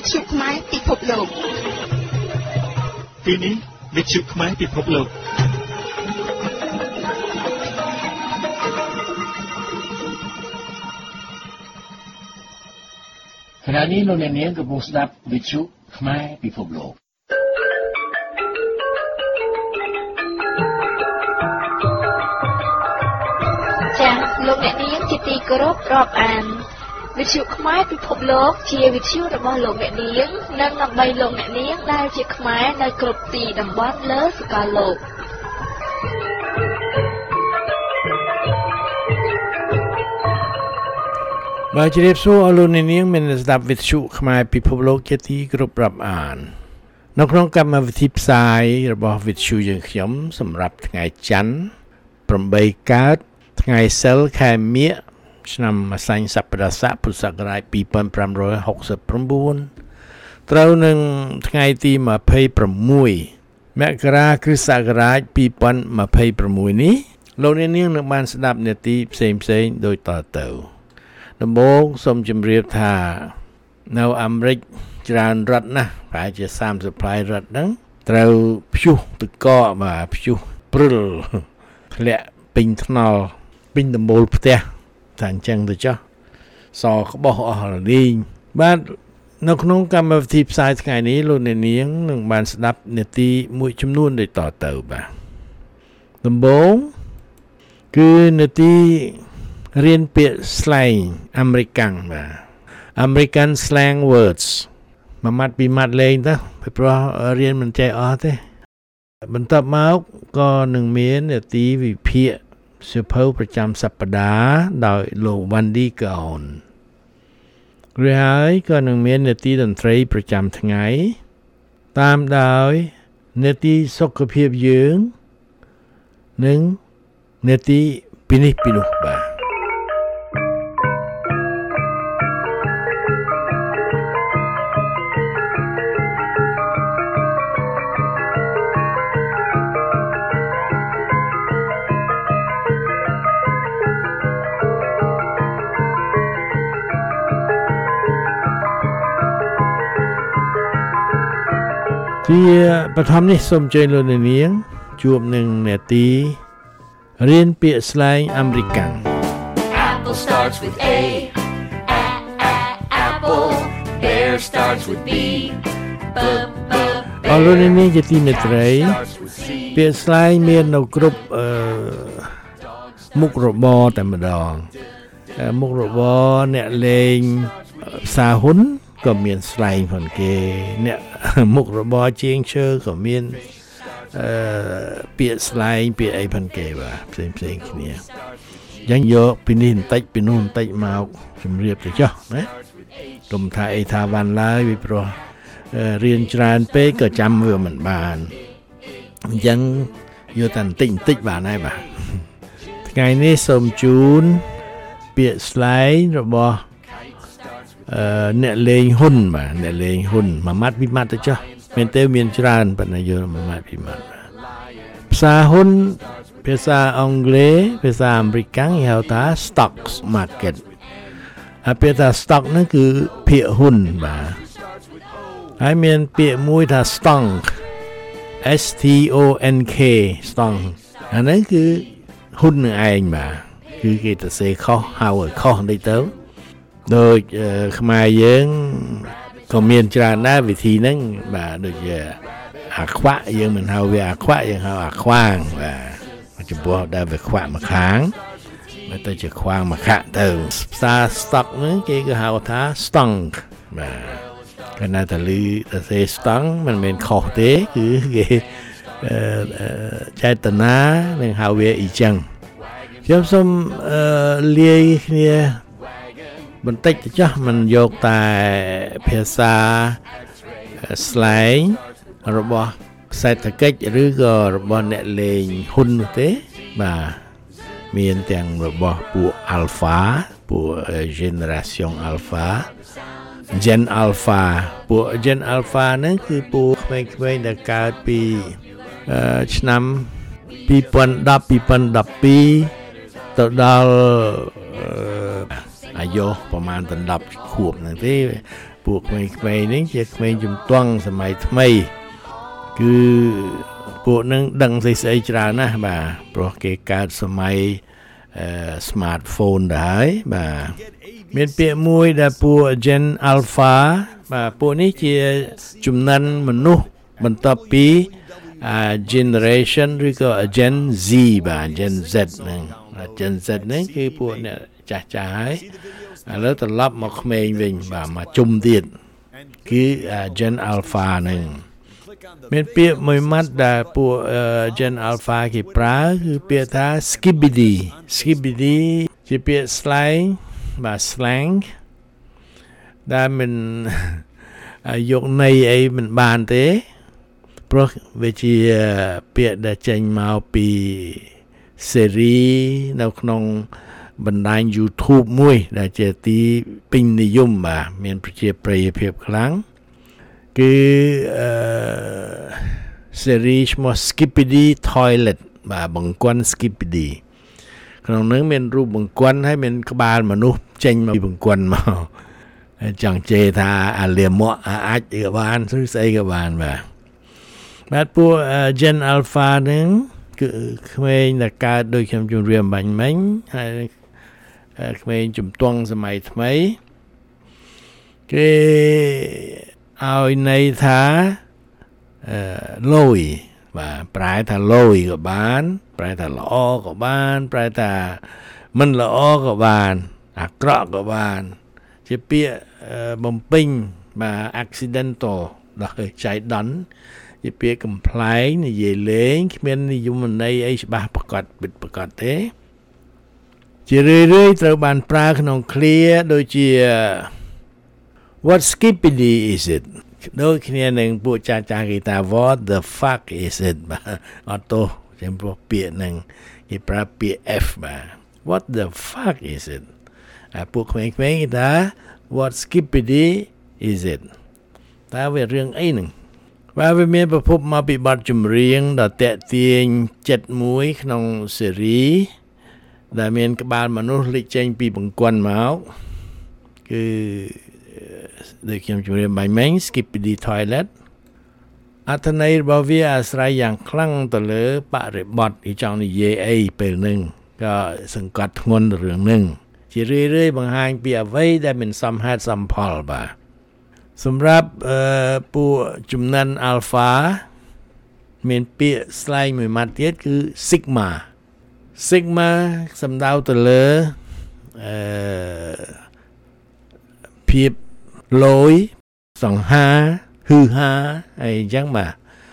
ชุไม้ពិភពលោកទីនេះវិទ្យុខ្មែរពិភពលោកขณะนี้លោកអ្នកនាងកំពុងស្ដាប់វិទ្យុខ្មែរពិភពលោកចា៎លោកអ្នកនាងជាទីគោរពរាប់អានវិទ្យុខ្មែរពិភពលោកជាវិទ្យុរបស់លោកអ្នកនាងនិងដើម្បីលោកអ្នកនាងដែលជាខ្មែរនៅគ្រប់ទីតំបន់លើសកលលោកបាទជម្រាបសួរអស់លោកអ្នកនាងមានស្ដាប់វិទ្យុខ្មែរពិភពលោកជាទីគោរពរាប់អាននៅក្នុងកម្មវិធីផ្សាយរបស់វិទ្យុយើងខ្ញុំសម្រាប់ថ្ងៃច័ន្ទ8កើតថ្ងៃសិលខែមិញឆ្នាំអាសាញ់សប្តាហ៍ស័កពុទ្ធសករាជ2569ត្រូវនឹងថ្ងៃទី26មករាគ្រិស្តសករាជ2026នេះលោកអ្នកនាងនឹងបានស្ដាប់នាទីផ្សេងៗដូចតទៅដំបូងសូមជម្រាបថានៅអាមេរិកច្រើនរដ្ឋណាស់ប្រហែលជា30ផ្លាយរដ្ឋហ្នឹងត្រូវព្យុះទឹកកកបាទព្យុះព្រិលធ្លាក់ពេញថ្នល់ពេញដំបូលផ្ទះថាអញ្ចឹងទៅចុះសក្បោះអស់រលីងបាទនៅក្នុងកម្មវិធីផ្សាយថ្ងៃនេះលោកអ្នកនាងនឹងបានស្ដាប់នាទីមួយចំនួនដូចតទៅបាទដំបូងគឺនាទីរៀនពាក្យ slang អាមេរិកាំងបាទ American slang words មួយម៉ាត់ពីរម៉ាត់លេងទៅព្រោះរៀនមិនចេះអស់ទេបន្ទាប់មកក៏នឹងមាននាទីវិភាគសៀវភៅប្រចាំសប្តាហ៍ដោយលោកវ៉ាន់ឌីកោនឬហើយក៏នឹងមាននាទីតន្ត្រីប្រចាំថ្ងៃតាមដោយនាទីសុខភាពយើងនិងនាទីពីនេះពីនោះបាទជាបឋមនេះសូមអញ្ជើញលោកអ្នកនាងជួបនឹងនាទីរៀនពាក្យ slang អាមេរិកាំង Apple starts with A Apple Bear starts with B អរលោកអ្នកនាងជាទីមេត្រីពាក្យ slang មាននៅគ្រប់មុខរបរតែម្ដងមុខរបរអ្នកលេងផ្សារហ៊ុនក៏មាន slang ផងគេអ្នកមុខរបរជាងឈើក៏មានពាក្យ slang ពាក្យអីផងគេបាទផ្សេងគ្នាអញ្ចឹងយកពីនេះបន្តិចពីនោះបន្តិចមកជម្រាបទៅចុះណាកុំថាអីថាវ៉ាន់ឡើយពីព្រោះរៀនច្រើនពេកក៏ចាំវាមិនបានអញ្ចឹងយកតែបន្តិចបានហើយបាទថ្ងៃនេះសូមជូនពាក្យ slang របស់អ្នកលេងហ៊ុនបាទអ្នកលេងហ៊ុនមួយម៉ាត់ពីរម៉ាត់ទៅចុះមែនទេមានច្រើនប៉ុន្តែយកមួយម៉ាត់ពីរម៉ាត់ផ្សារហ៊ុនភាសាអង់គ្លេសភាសាអាមេរិកាំងគេហៅថា stock market ហើយពាក្យថា stock ហ្នឹងគឺភាគហ៊ុនបាទហើយមានពាក្យមួយថា stonk STONK stonk អាហ្នឹងគឺហ៊ុននឹងឯងបាទគឺគេទៅសេខុសហៅឲ្យខុសបន្តិចទៅដូចខ្មែរយើងក៏មានច្រើនដែរវិធីហ្នឹងបាទដូចជាអាខ្វាក់យើងមិនហៅវាអាខ្វាក់យើងហៅអាខ្វាងបាទចំពោះដែលវាខ្វាក់មួយខាងបើទៅជាខ្វាងមួយខាក់ទៅផ្សារ stock ហ្នឹងគេក៏ហៅថា stonk បាទគណៈតលីទៅសេ stonk មិនមែនខុសទេគឺគេចេតនានឹងហៅវាអីចឹងខ្ញុំសូមលាយគ្នាបន្តិចទៅចាស់មិនយកតែភាសា slang របស់សេដ្ឋកិច្ចឬក៏របស់អ្នកលេងហ៊ុននោះទេបាទមានទាំងរបស់ពួក Alpha ពួក Generation Alpha Gen Alpha ពួក Gen Alpha ហ្នឹងគឺពួកក្មេងៗដែលកើតពីឆ្នាំ2010 2012ទៅដល់អាយុប្រហែល10ខួបហ្នឹងទេពួកក្មេងៗនេះជាក្មេងជំទង់សម័យថ្មីគឺពួកនឹងដឹងស្អីច្រើនណាស់បាទព្រោះគេកើតសម័យsmartphone ដែរបាទមានពាក្យមួយដែលពួក Gen Alpha បាទពួកនេះជាជំនាន់មនុស្សបន្ទាប់ពី generation ឬក៏ Gen Z បាទ Gen Z ហ្នឹង Gen Z ហ្នឹងគឺពួកអ្នកចាស់ហើយឥឡូវត្រឡប់មកក្មេងវិញបាទមកជុំទៀតគឺ Gen Alpha ហ្នឹងមានពាក្យមួយម៉ាត់ដែលពួក Gen Alpha គេប្រើគឺពាក្យថា skibidi ជាពាក្យ slang ដែលមិនយកន័យអីមិនបានទេព្រោះវាជាពាក្យដែលចេញមកពីស៊េរីនៅក្នុងបណ្ដាញ YouTube មួយដែលជាទីពេញនិយមបាទមានប្រជាប្រិយភាពខ្លាំងគឺស៊េរីឈ្មោះ Skibidi Toilet បាទបង្គន់ Skibidi ក្នុងនោះមានរូបបង្គន់ហើយមានក្បាលមនុស្សចេញមកពីបង្គន់មកចង់ជេរថាអាលាមកអាចក៏បានស្អីក៏បានបាទពួក Gen Alpha ហ្នឹងគឺក្មេងដែលកើតដូចខ្ញុំជម្រាបបាញ់មិញហើយក្មេងជំទង់សម័យថ្មីគេឲ្យន័យថាលយបាទប្រែថាលយក៏បានប្រែថាល្អក៏បានប្រែថាមិនល្អក៏បានអាក្រក់ក៏បានជាពាក្យបំពេញបាទ accidental ដល់ចៃដន្យជាពាក្យកំ pl ែងនិយាយលេងគ្មាននិយមន័យអីច្បាស់ប្រកបពិតប្រកបទេជារឿយៗត្រូវបានប្រើក្នុង clear ដូចជា what skibidi is it ដូចគ្នានឹងពួកចាស់គេថា what the fuck is it បាទអត់ទោះចំពោះពាក្យហ្នឹងគេប្រើពាក្យ F បាទ what the fuck is it ពួកក្មេងៗគេថា what skibidi is it តើវារឿងអីហ្នឹងបាទវាមានប្រភពមកពីបទចម្រៀងដ៏តាក់ទាញចិត្តមួយក្នុងស៊េរីដែលមានក្បាលមនុស្សលេចចេញពីបង្គន់មកគឺដូចខ្ញុំជម្រាបបាញ់មិញ Skibidi Toilet អត្ថន័យរបស់វាអាស្រ័យយ៉ាងខ្លាំងទៅលើបរិបទទីចង់និយាយអីពេលហ្នឹងក៏សង្កត់ធ្ងន់រឿងហ្នឹងជារឿយៗបង្ហាញពីអ្វីដែលមិនសមហេតុសមផលបាទសម្រាប់ពួកជំនាន់ Alpha មានពាក្យ slang មួយម៉ាត់ទៀតគឺ Sigma សំដៅទៅលើភាពលយសង្ហាហឺហាអីចឹងបាទ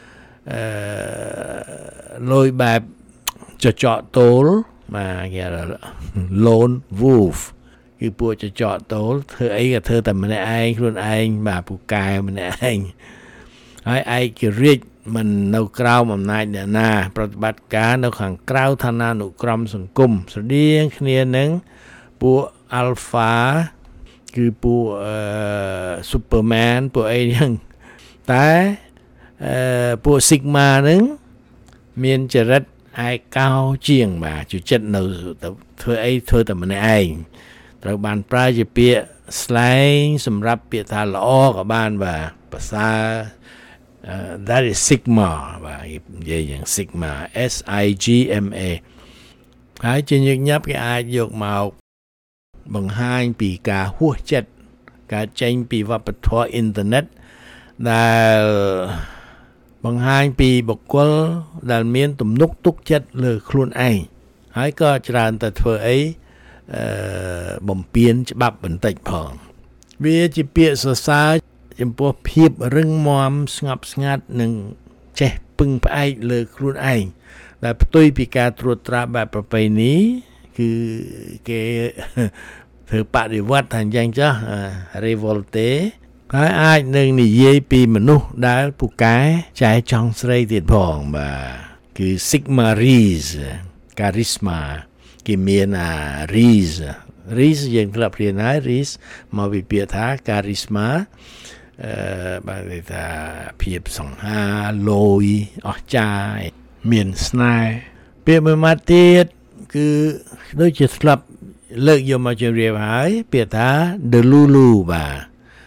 លយបែបចចកតូលបាទគេ lone wolf គឺពួកចចកតូលធ្វើអីក៏ធ្វើតែម្នាក់ឯងខ្លួនឯងបាទពូកែម្នាក់ឯងហើយឯករាជ្យមិននៅក្រៅអំណាចអ្នកណាប្រតិបត្តិការនៅខាងក្រៅឋានានុក្រមសង្គមស្រដៀងគ្នានឹងពួក Alpha គឺពួក Superman ពួកអីហ្នឹងតែពួក Sigma ហ្នឹងមានចរិតឯកោជាងបាទជួយចិត្តនៅធ្វើអីធ្វើតែម្នាក់ឯងត្រូវបានប្រើជាពាក្យ slang សម្រាប់ពាក្យថាល្អក៏បានបាទភាសា that is Sigma បាទនិយាយយ៉ាង Sigma SIGMA ហើយជាញឹកញាប់គេអាចយកមកបង្ហាញពីការហួសចិត្តការចេញពីវប្បធម៌អ៊ីនធឺណិតដែលបង្ហាញពីបុគ្គលដែលមានទំនុកទុកចិត្តលើខ្លួនឯងហើយក៏ច្រើនតែធ្វើអីបំពេញច្បាប់បន្តិចផងវាជាពាក្យសរសើរចំពោះភាពរឹងមាំស្ងប់ស្ងាត់និងចេះពឹងផ្អែកលើខ្លួនឯងដែលផ្ទុយពីការត្រួតត្រាបែបប្រពៃណីគឺគេធ្វើបដិវត្តន៍ថាអញ្ចឹងចុះ revolte ហើយអាចនឹងនិយាយពីមនុស្សដែលពូកែចែចង់ស្រីទៀតផងបាទគឺ Sigma Ries charisma គេមានRies យើងធ្លាប់រៀនហើយ Ries មកពីពាក្យថា charisma បាទគេថាភាពសង្ហាលយអស្ចារ្យមានស្នេហ៍ពាក្យមួយម៉ាត់ទៀតគឺដូចជាធ្លាប់លើកយកមកជម្រាបហើយពាក្យថា Delulu បាទ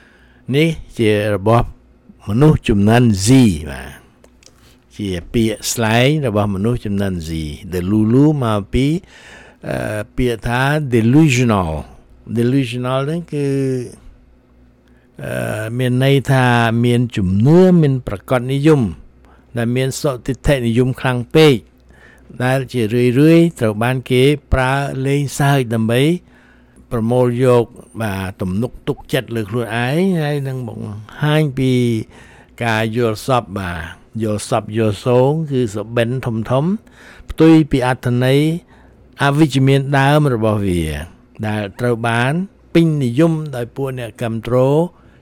នេះជារបស់មនុស្សចំនួន Z បាទជាពាក្យ slang របស់មនុស្សចំនួន Z the Lulu មកពីពាក្យថា delusional ហ្នឹងគឺមានន័យថាមានជំនឿមានប្រកបនិយមដែលមានសតិធិនិយមខ្លាំងពេកដែលជារឿយត្រូវបានគេប្រើលេងសើចដើម្បីប្រមូលយកបាទទំនុកទុកចិត្តលើខ្លួនឯងហើយនឹងបង្ហាញពីការយល់សប្តិបាទយល់សប្តិយល់សងគឺសបិនធំផ្ទុយពីអត្ថន័យអវិជ្ជមានដើមរបស់វាដែលត្រូវបានពេញនិយមដោយពួកអ្នកគ្រប់គ្រង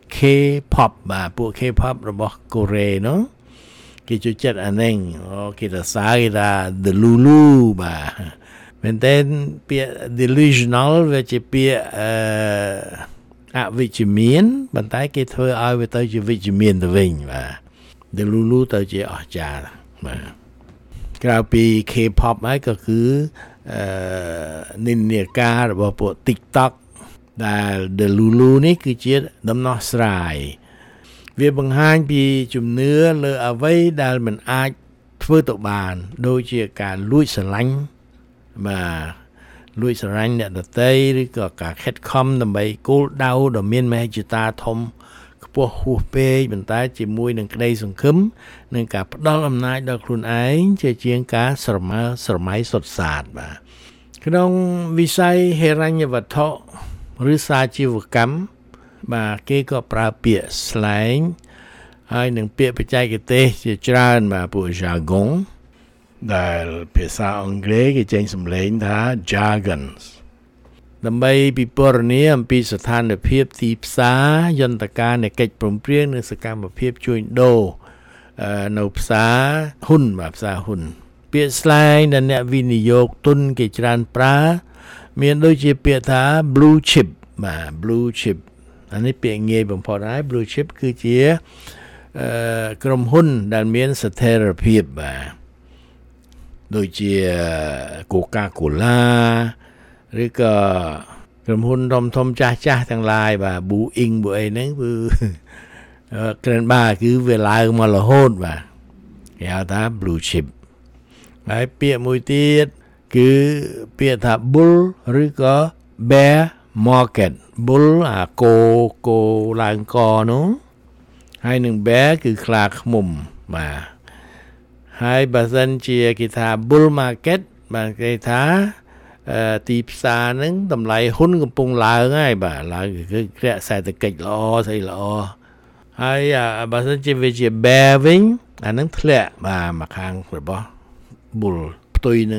K-pop បាទពួក K-pop របស់កូរ៉េនោះគេជួយចិត្តអានេះគេទៅសារគេថា the Lulu បាទមែនតើពាក្យ delusional វាជាពាក្យអវិជ្ជមានប៉ុន្តែគេធ្វើឲ្យវាទៅជាវិជ្ជមានទៅវិញបាទ the Lulu ទៅជាអស្ចារ្យបាទក្រៅពី K-pop ហើយក៏គឺនិន្នាការរបស់ពួក TikTok ដែល the Lulu នេះគឺជាដំណោះស្រាយវាបង្ហាញពីជំនឿលើអ្វីដែលមិនអាចធ្វើទៅបានដូចជាការលួចស្រឡាញ់បាទលួចស្រឡាញ់អ្នកដទៃឬក៏ការខិតខំដើម្បីគោលដៅដ៏មានមហិច្ឆតាធំខ្ពស់ហួសពេកប៉ុន្តែជាមួយនឹងក្តីសង្ឃឹមនិងការផ្ដល់អំណាចដល់ខ្លួនឯងជាងការស្រមៃសុទ្ធសាធបាទក្នុងវិស័យហិរញ្ញវត្ថុឬសាជីវកម្មបាទគេក៏ប្រើពាក្យ slang ហើយនឹងពាក្យបច្ចេកទេសជាច្រើនបាទពួក jargon ដែលភាសាអង់គ្លេសគេចេញសំឡេងថា jargons ដើម្បីពិពណ៌នាអំពីស្ថានភាពទីផ្សារយន្តការនៃកិច្ចព្រមព្រៀងនិងសកម្មភាពជួញដូរនៅផ្សារហ៊ុនបាទផ្សារហ៊ុនពាក្យ slang ដែលអ្នកវិនិយោគទុនគេច្រើនប្រើមានដូចជាពាក្យថា blue chip បាទ blue chip អានេះពាក្យងាយបំផុតហើយ blue chip គឺជាក្រុមហ៊ុនដែលមានស្ថិរភាពបាទដូចជា Coca-Cola ឬក៏ក្រុមហ៊ុនធំចាស់ទាំងឡាយបាទ Boeing អីហ្នឹងគឺក្រែនបាគឺវាឡើងមករហូតបាទគេហៅថា blue chip ហើយពាក្យមួយទៀតគឺពាក្យថា bull ឬក៏ bear market bull អាគោឡើងកនោះហើយនឹង bear គឺខ្លាឃ្មុំបាទហើយបើសិនជាគេថា bull market បាទគេថាទីផ្សារហ្នឹងតម្លៃហ៊ុនកំពុងឡើងហើយបាទឡើងគឺគ្រាក់សេដ្ឋកិច្ចល្អស្អីល្អហើយបើសិនជាវាជា bear វិញអាហ្នឹងធ្លាក់បាទមកខាងរបស់ bull ផ្ទុយនឹង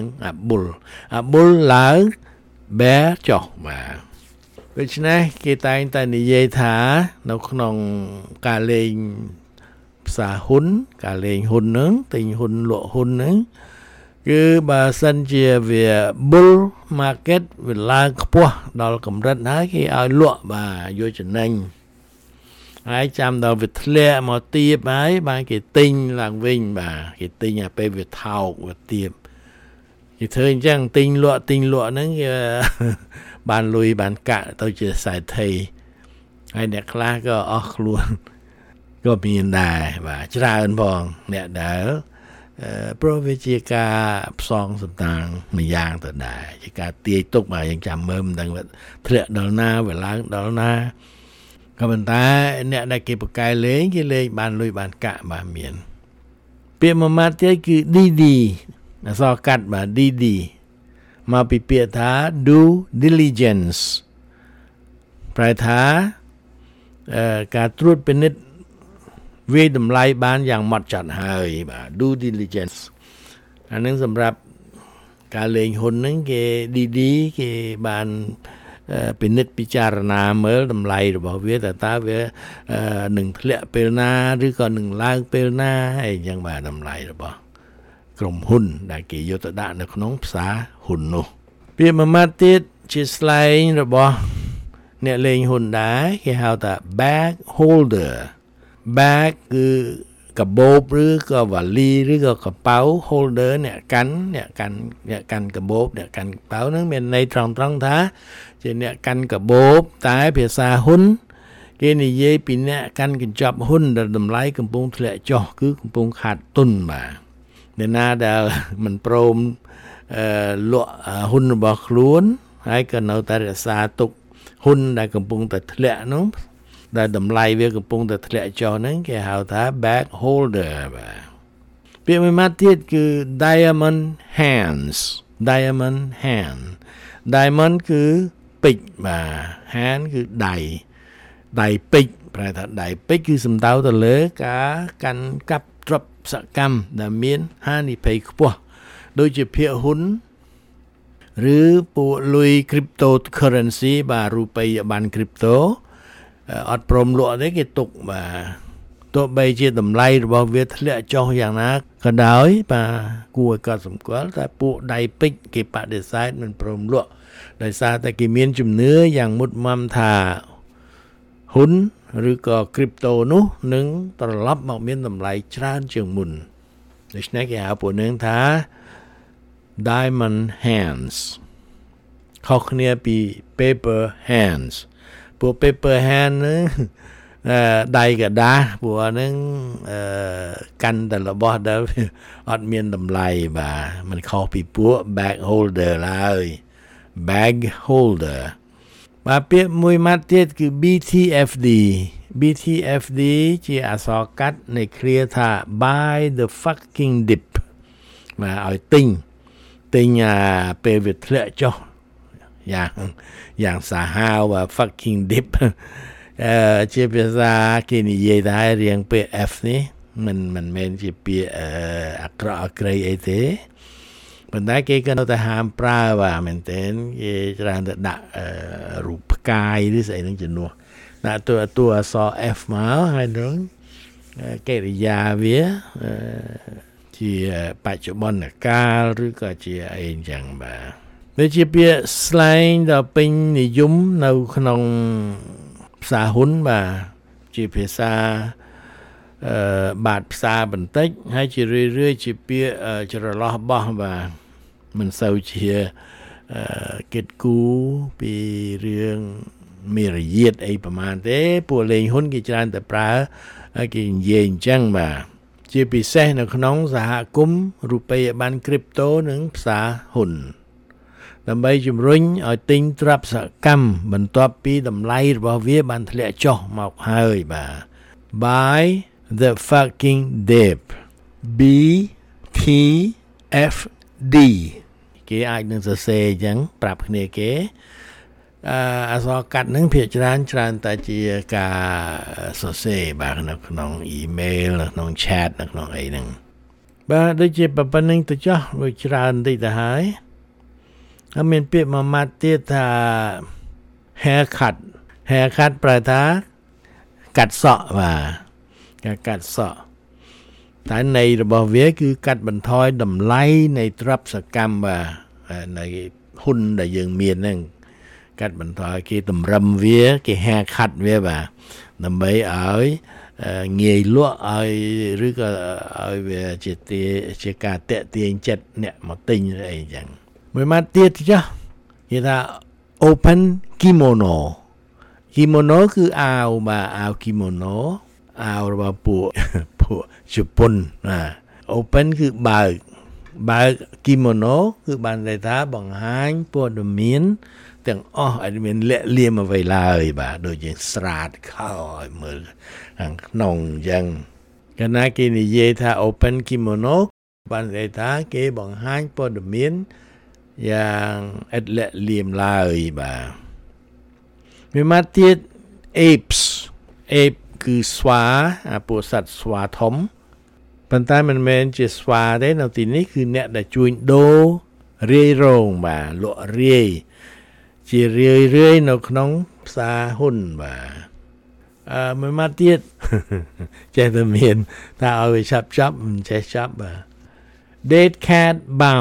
bull ឡើង bear ចុះបាទដូច្នេះគេតែងតែនិយាយថានៅក្នុងការលេងផ្សារហ៊ុនការលេងហ៊ុនហ្នឹងទិញហ៊ុនលក់ហ៊ុនហ្នឹងគឺបើសិនជាវា bull market វាឡើងខ្ពស់ដល់កម្រិតហើយគេឲ្យលក់បាទយកចំណេញហើយចាំដល់វាធ្លាក់មកទាបហើយបានគេទិញឡើងវិញបាទគេទិញឲ្យពេលវាថោកវាទាបគេធ្វើអញ្ចឹងទិញលក់ហ្នឹងគេបានលុយបានកាក់ទៅជាសេដ្ឋីហើយអ្នកខ្លះក៏អស់ខ្លួនក៏មានដែរបាទច្រើនផងអ្នកដែលព្រោះវាជាការផ្សងសន្តានមួយយ៉ាងទៅដែរជាការទាយទុកបាទយើងចាំមើលមិនដឹងធ្លាក់ដល់ណាវាឡើងដល់ណាក៏ប៉ុន្តែអ្នកដែលគេប្រកែលេងគេលេងបានលុយបានកាក់បាទមានពាក្យមួយម៉ាត់ទៀតគឺ DD អក្សរកាត់បាទ DD មកពីពាក្យថា due diligence ប្រែថាការត្រួតពិនិត្យវាយតម្លៃបានយ៉ាងម៉ត់ចត់ហើយបាទ due diligence អានឹងសម្រាប់ការលេងហ៊ុនហ្នឹងគេ DD គេបានពិនិត្យពិចារណាមើលតម្លៃរបស់វាតើវានឹងធ្លាក់ពេលណាឬក៏នឹងឡើងពេលណាអីចឹងបាទតម្លៃរបស់ក្រុមហ៊ុនដែលគេយកទៅដាក់នៅក្នុងផ្សារហ៊ុននោះពាក្យមួយម៉ាត់ទៀតជា slang របស់អ្នកលេងហ៊ុនដែរគេហៅថា bag holder bag គឺកាបូបឬក៏វ៉ាលីឬក៏កប៉ៅ holder អ្នកកាន់កាបូបអ្នកកាន់កប៉ៅហ្នឹងមានន័យត្រង់ថាជាអ្នកកាន់កាបូបតែភាសាហ៊ុនគេនិយាយពីអ្នកកាន់កញ្ចប់ហ៊ុនដែលតម្លៃកំពុងធ្លាក់ចុះគឺកំពុងខាតទុនបាទអ្នកណាដែលមិនព្រមលក់ហ៊ុនរបស់ខ្លួនហើយក៏នៅតែរក្សាទុកហ៊ុនដែលកំពុងតែធ្លាក់នោះដែលតម្លៃវាកំពុងតែធ្លាក់ចុះហ្នឹងគេហៅថា bag holder បាទពាក្យមួយម៉ាត់ទៀតគឺ diamond hands diamond hand diamond គឺពេជ្របាទ hand គឺដៃពេជ្រប្រែថាដៃពេជ្រគឺសំដៅទៅលើការកាន់កាប់ទ្រព្យសកម្មដែលមានហានិភ័យខ្ពស់ដូចជាភាគហ៊ុនឬពួកលុយ cryptocurrency បាទរូបិយប័ណ្ណ crypto អត់ព្រមលក់ទេគេទុកបាទទោះបីជាតម្លៃរបស់វាធ្លាក់ចុះយ៉ាងណាក៏ដោយបាទគួរឲ្យកត់សម្គាល់តែពួកដៃពេជ្រគេបដិសេធមិនព្រមលក់ដោយសារតែគេមានជំនឿយ៉ាងមុតមាំថាហ៊ុនឬក៏ crypto នោះនឹងត្រឡប់មកមានតម្លៃច្រើនជាងមុនដូច្នេះគេហៅពួកនឹងថា diamond hands ខុសគ្នាពី paper hands ពួក paper hand ហ្នឹងដៃกระดาษពួកហ្នឹងកាន់តែរបស់ដែលអត់មានតម្លៃបាទมันខុសពីពួក bag holder ឡើយ bag holder បាទពាក្យមួយម៉ាត់ទៀតគឺ BTFD ជាអក្សរកាត់នៃឃ្លាថា buy the fucking dip បាទឲ្យទិញពេលវាធ្លាក់ចុះយ៉ាងសាហាវ fucking dip ជាភាសាគេនិយាយថារៀងពាក្យ F នេះមិនមែនជាពាក្យអាក្រក់អាក្រៃអីទេប៉ុន្តែគេក៏នៅតែហាមប្រើបាទមែនទែនគេច្រើនតែដាក់រូបផ្កាយឬស្អីហ្នឹងជំនួសដាក់តួអក្សរ F មកហើយនឹងកិរិយាវាជាបច្ចុប្បន្នកាលឬក៏ជាអីអញ្ចឹងបាទនេះជាពាក្យ slang ដ៏ពេញនិយមនៅក្នុងភាសាហ៊ុនបាទជាភាសាបាតផ្សារបន្តិចហើយជារឿយៗជាពាក្យច្រឡោះបោះបាទមិនសូវជាគិតគូរពីរឿងមេរយាទអីប្រហែលទេពួកលេងហ៊ុនគេច្រើនតែប្រើគេនិយាយអញ្ចឹងបាទជាពិសេសនៅក្នុងសហគមន៍រូបិយប័ណ្ណ crypto និងផ្សារហ៊ុនដើម្បីជំរុញឲ្យទិញទ្រព្យសកម្មបន្ទាប់ពីតម្លៃរបស់វាបានធ្លាក់ចុះមកហើយបាទ buy the fucking dip BTFD គេអាចនឹងសរសេរអញ្ចឹងប្រាប់គ្នាគេអក្សរកាត់ហ្នឹងភាគច្រើនតែជាការសរសេរបាទនៅក្នុងអ៊ីមែលនៅក្នុង chat នៅក្នុងអីហ្នឹងបាទដូចជាប៉ុណ្្នឹងទៅចុះវាច្រើនតិចទៅហើយហើយមានពាក្យមួយម៉ាត់ទៀតថា haircut ប្រែថាកាត់សក់បាទការកាត់សក់តែន័យរបស់វាគឺកាត់បន្ថយតម្លៃនៃទ្រព្យសកម្មបាទនៃហ៊ុនដែលយើងមានហ្នឹងកាត់បន្ថយគេតម្រឹមវាគេ haircut វាបាទដើម្បីឲ្យងាយលក់ឲ្យឬក៏ឲ្យវាជាការតាក់ទាញចិត្តអ្នកមកទិញអីចឹងមួយម៉ាត់ទៀតចាគេថា open kimono គឺអាវបាទអាវ kimono អាវរបស់ពួកជប៉ុនណា open គឺបើក kimono គឺបានន័យថាបង្ហាញព័ត៌មានទាំងអស់អត់មានលាក់លៀមអ្វីឡើយបាទដូចជាស្រាតខោឲ្យមើលខាងក្នុងអញ្ចឹងកាលណាគេនិយាយថា open kimono បានន័យថាគេបង្ហាញព័ត៌មានយ៉ាងឥតលាក់លៀមឡើយបាទមានមកទៀត apes គឺស្វាពួកសត្វស្វាធំប៉ុន្តែមិនមែនជាស្វាទេនៅទីនេះគឺអ្នកដែលជួញដូររាយរងបាទលក់រាយជារាយនៅក្នុងផ្សារហ៊ុនបាទមួយម៉ាត់ទៀតចេះតែមានថាឲ្យវាចាប់មិនចេះចាប់បាទ dead cat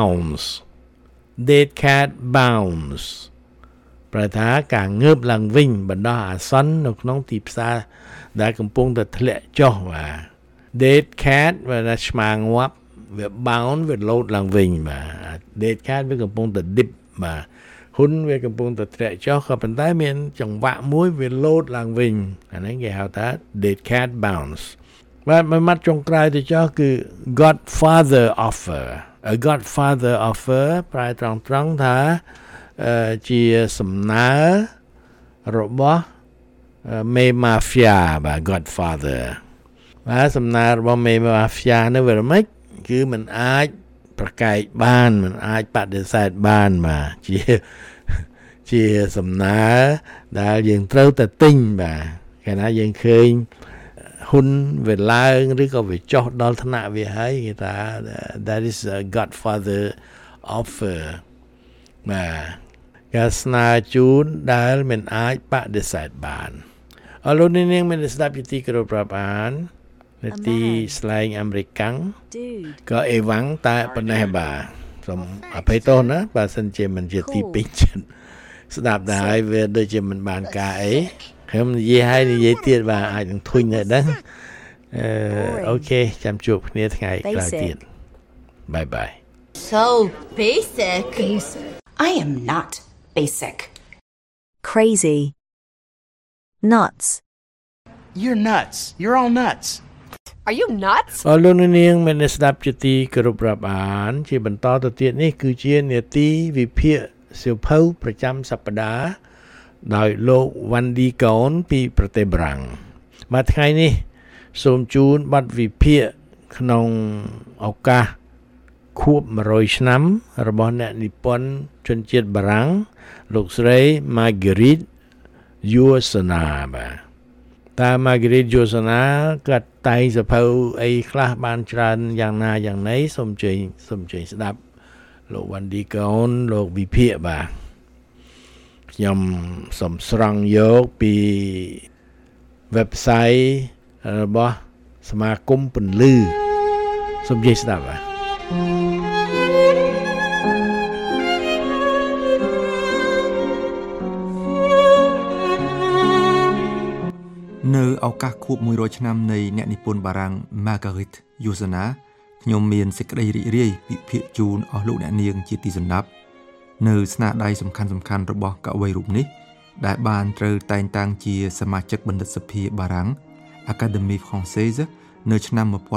bounce ប្រែថាការងើបឡើងវិញបណ្ដោះអាសន្ននៅក្នុងទីផ្សារដែលកំពុងតែធ្លាក់ចុះបាទ dead cat វាឆ្មាងាប់វា bounce វាលោតឡើងវិញបាទ dead cat វាកំពុងតែ dip បាទហ៊ុនវាកំពុងតែធ្លាក់ចុះក៏ប៉ុន្តែមានចង្វាក់មួយវាលោតឡើងវិញអានេះគេហៅថា dead cat bounce បាទមួយម៉ាត់ចុងក្រោយទៅចុះគឺ Godfather offer a Godfather offer ប្រែត្រង់ថាជាសំណើរបស់មេ mafia បាទ Godfather បាទសំណើរបស់មេ mafia នោះវាមិនគឺมันអាចប្រកែកបានมันអាចបដិសេធបានបាទជាសំណើដែលយើងត្រូវតែទិញបាទកាលណាយើងឃើញហ៊ុនវាឡើងឬក៏វាចុះដល់ថ្នាក់វាហើយគេថា that is a Godfather offer បាទការស្នើជូនដែលមិនអាចបដិសេធបានអរលោកនាងមានស្ដាប់ជាទីគោរពរាប់អាននាទីស្លែងអាមេរិកាំងក៏អេវ៉ាំងតែប៉ុណ្ណេះបាទសូមអភ័យទោសណាបើសិនជាមិនជាទីពេញចិត្តស្ដាប់ដែរវាដូចជាមិនបានការអីខ្ញុំនិយាយហើយនិយាយទៀតបាទអាចនឹងធុញដែរដឹងអូខេចាំជួបគ្នាថ្ងៃក្រោយទៀត Bye bye So basic. I am not basic. Crazy. Nuts. You're nuts. You're all nuts. Are you nuts? អរលោកនាងមានស្ដាប់ជាទីគោរពរាប់អានជាបន្តទៅទៀតនេះគឺជានាទីវិភាគសៀវភៅប្រចាំសប្តាហ៍ដោយលោកវ៉ាន់ឌីកូនពីប្រទេសបារាំងមកថ្ងៃនេះសូមជូនបទវិភាគក្នុងឱកាសខួប100ឆ្នាំរបស់អ្នកនិពន្ធជនជាតិបារាំងលោកស្រី Marguerite Yourcenar បាទតា Marguerite Yourcenar គាត់តែងសភៅអីខ្លះបានច្រើនយ៉ាងណាយ៉ាងណីសូមជើញស្ដាប់លោកវ៉ាន់ឌីកូនលោកវិភាគបាទខ្ញុំសូមស្រង់យកពី website របស់សមាគមពន្លឺសូមនិយាយស្ដាប់បាទនៅឱកាសខួប100ឆ្នាំនៃអ្នកនិពន្ធបារាំង Marguerite Yourcenar ខ្ញុំមានសេចក្តីរីករាយវិភាគជូនអស់លោកអ្នកនាងជាទីសន្តាប់នៅស្នាដៃសំខាន់ៗរបស់កវីរូបនេះដែលបានត្រូវតែងតាំងជាសមាជិកបណ្ឌិតសភាបារាំង Académie Française នៅឆ្នាំ1981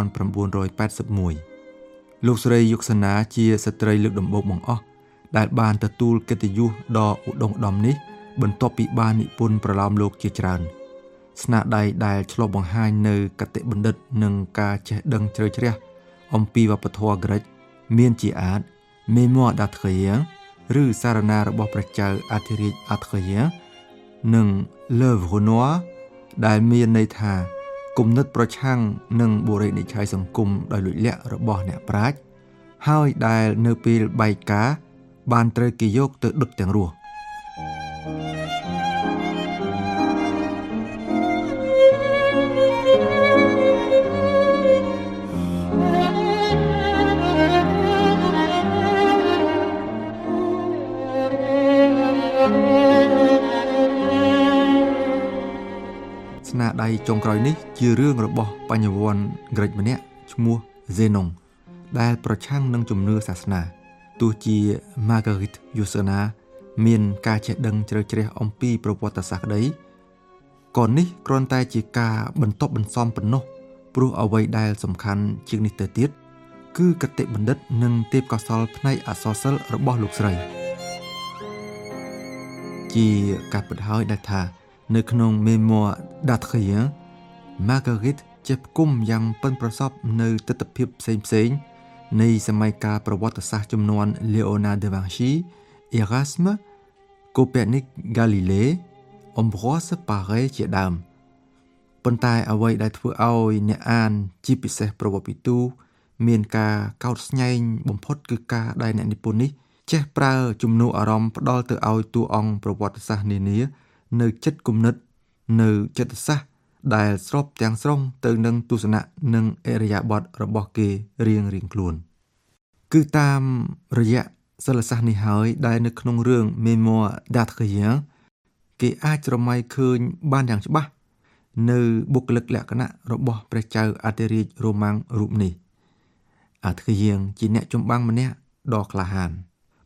លោកស្រី Yourcenar ជាស្ត្រីលើកដំបូងបង្អស់ដែលបានទទួលកិត្តិយសដ៏ឧត្តមឧត្តមនេះបន្ទាប់ពីបាននិពន្ធប្រលោមលោកជាច្រើនស្នាដៃដែលឆ្លុះបង្ហាញនៅគតិបណ្ឌិតនិងការចេះដឹងជ្រៅជ្រះអំពីវប្បធម៌ក្រិចមានជាអាច Mémoire d'Adrien ឬសារណារបស់ព្រះចៅអធិរាជ Adrien និង L'œuvre noire ដែលមានន័យថាគំនិតប្រឆាំងនឹងបុរិនិច្ឆ័យសង្គមដោយលួចលាក់របស់អ្នកប្រាជ្ញហើយដែលនៅពេលបែកការបានត្រូវគេយកទៅដុតទាំងរស់ស្នាដៃចុងក្រោយនេះជារឿងរបស់បញ្ញវន្តក្រិចម្នាក់ឈ្មោះ Zénon ដែលប្រឆាំងនឹងជំនឿសាសនាទោះជា Marguerite Yourcenar មានការចេះដឹងជ្រៅជ្រះអំពីប្រវត្តិសាស្ត្រក្តីក៏នេះគ្រាន់តែជាការបន្ទាប់បន្សំប៉ុណ្ណោះព្រោះអ្វីដែលសំខាន់ជាងនេះទៅទៀតគឺគតិបណ្ឌិតនិងទេពកោសល្យផ្នែកអក្សរសិល្ប៍របស់លោកស្រីជាការពិតហើយដែលថានៅក្នុង Mémoire d'Adrien Marguerite ចេះផ្គុំយ៉ាងប៉ិនប្រសប់នៅទិដ្ឋភាពផ្សេងៗនៃសម័យកាលប្រវត្តិសាស្ត្រជំនាន់ Léonard de Vinci, Erasme, Copernic, Galilée, Ambroise Paré ជាដើមប៉ុន្តែអ្វីដែលធ្វើឲ្យអ្នកអានជាពិសេសប្រវត្តិពិទូមានការកោតស្ញែងបំផុតគឺការដែលអ្នកនិពន្ធនេះចេះប្រើជំនួសអារម្មណ៍ផ្ដល់ទៅឲ្យតួអង្គប្រវត្តិសាស្ត្រនានានៅចិត្តគំនិតនៅចិត្តសាស្ត្រដែលស្របទាំងស្រុងទៅនឹងទស្សនៈនិងអរិយាបថរបស់គេរៀងខ្លួនគឺតាមរយៈសិលសាស្ត្រនេះហើយដែលនៅក្នុងរឿង Mémoire d'Adrien គេអាចស្រមៃឃើញបានយ៉ាងច្បាស់នៅបុគ្គលិកលក្ខណៈរបស់ព្រះចៅអធិរាជរ៉ូម៉ាំងរូបនេះAdrienជាអ្នកចម្បាំងម្នាក់ដ៏ក្លាហាន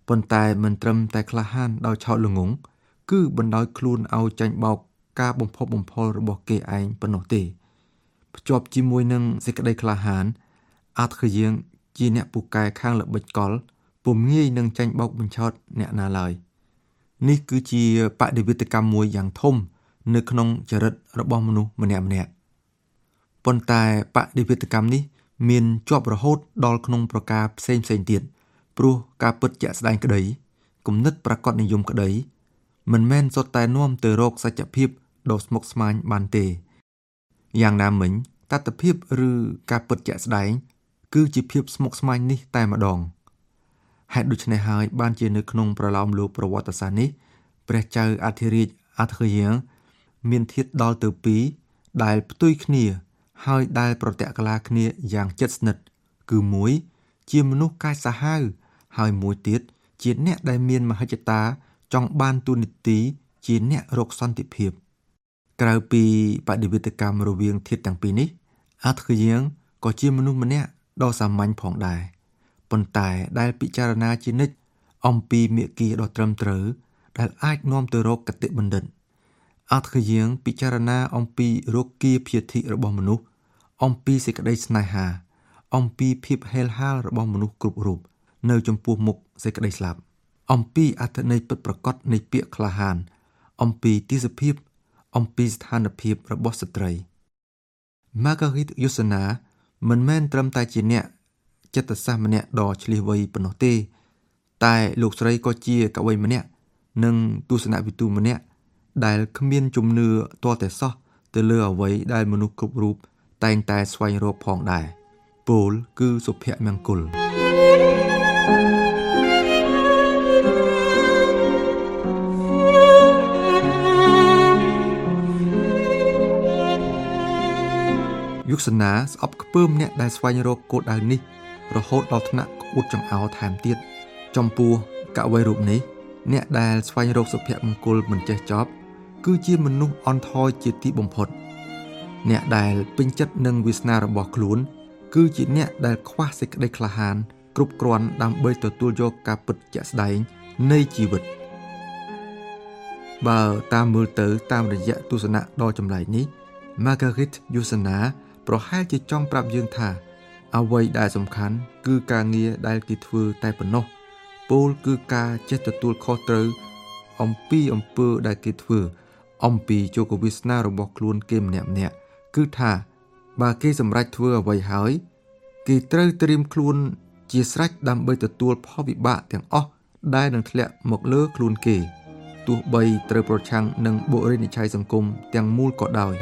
ប៉ុន្តែមិនត្រឹមតែក្លាហានដោយឆោតល្ងង់គឺបណ្ដោយខ្លួនឲ្យចាញ់បោកការបំផុសបំផុលរបស់គេឯងប៉ុណ្ណោះទេភ្ជាប់ជាមួយនឹងសេចក្តីក្លាហានអាតខយើងជាអ្នកពូកែខាងល្បិចកលពុំងាយនឹងចាញ់បោកបញ្ឆោតអ្នកណាឡើយនេះគឺជាបដិវេតកម្មមួយយ៉ាងធំនៅក្នុងចរិតរបស់មនុស្សម្នាក់ៗប៉ុន្តែបដិវេតកម្មនេះមានជាប់រហូតដល់ក្នុងប្រការផ្សេងទៀតព្រោះការពិតជាក់ស្ដែងក្តីគំនិតប្រាកដនិយមក្តីមិនមែនសុទ្ធតែនាំទៅរកសច្ចភាពដ៏ស្មុគស្មាញបានទេយ៉ាងណាមិញតថភាពឬការពិតជាក់ស្ដែងគឺជាភាពស្មុគស្មាញនេះតែម្ដងហេតុដូច្នេះហើយបានជានៅក្នុងប្រឡោមលោកប្រវត្តិសាស្ត្រនេះព្រះចៅអធិរាជអាថឺយ៉ាងមានធាតុដល់ទៅ2ដែលផ្ទុយគ្នាហើយដែលប្រតិកលាគ្នាយ៉ាងជិតស្និទ្ធគឺមួយជាមនុស្សកាយសាហាវហើយមួយទៀតជាអ្នកដែលមានមហិច្ឆតាចង់បានទូនីតិជាអ្នករកសន្តិភាពក្រៅពីបដិវេតកម្មរវាងធាតុទាំងពីរនេះអាថឺយ៉ាងក៏ជាមនុស្សម្នាក់ដ៏សាមញ្ញផងដែរប៉ុន្តែដែលពិចារណាជានិច្ចអំពីមាគ៌ាដ៏ត្រឹមត្រូវដែលអាចនាំទៅរកគតិបណ្ឌិតអាថឺយ៉ាងពិចារណាអំពីរោគាភិធិរបស់មនុស្សអំពីសេចក្តីស្នេហាអំពីភាពហេលហាលរបស់មនុស្សគ្រប់រូបនៅចំពោះមុខសេចក្តីស្លាប់អំពីអត្ថន័យពិតប្រាកដនៃពាក្យក្លាហានអំពីទិសភាពអំពីស្ថានភាពរបស់ស្ត្រី Marguerite Yourcenar មិនមែនត្រឹមតែជាអ្នកចិត្តសាស្ត្រម្នាក់ដ៏ឆ្លៀសវៃប៉ុណ្ណោះទេតែលោកស្រីក៏ជាកវីម្នាក់និងទស្សនវិទូម្នាក់ដែលគ្មានជំនឿទាល់តែសោះទៅលើអ្វីដែលមនុស្សគ្រប់រូបតែងតែស្វែងរកផងដែរពោលគឺសុភមង្គលយុគសនាស្អប់ខ្ពើមអ្នកដែលស្វែងរកគោលដៅនេះរហូតដល់ថ្នាក់ក្អួតចង្អោរថែមទៀតចំពោះកវីរូបនេះអ្នកដែលស្វែងរកសុភមង្គលមិនចេះចប់គឺជាមនុស្សអន់ថយជាទីបំផុតអ្នកដែលពេញចិត្តនឹងវាសនារបស់ខ្លួនគឺជាអ្នកដែលខ្វះសេចក្តីក្លាហានគ្រប់គ្រាន់ដើម្បីទទួលយកការពិតជាក់ស្ដែងនៃជីវិតបើតាមមើលទៅតាមរយៈទស្សនៈដ៏ចម្លែកនេះ Marguerite Yourcenar ប្រហែលជាចង់ប្រាប់យើងថាអ្វីដែលសំខាន់គឺការងារដែលគេធ្វើតែប៉ុណ្ណោះពោលគឺការចេះទទួលខុសត្រូវអំពីអំពើដែលគេធ្វើអំពីជោគវាសនារបស់ខ្លួនគេម្នាក់គឺថាបើគេសម្រេចធ្វើអ្វីហើយគេត្រូវត្រៀមខ្លួនជាស្រេចដើម្បីទទួលផលវិបាកទាំងអស់ដែលនឹងធ្លាក់មកលើខ្លួនគេទោះបីត្រូវប្រឆាំងនឹងបុរិនិច្ឆ័យសង្គមទាំងមូលក៏ដោយ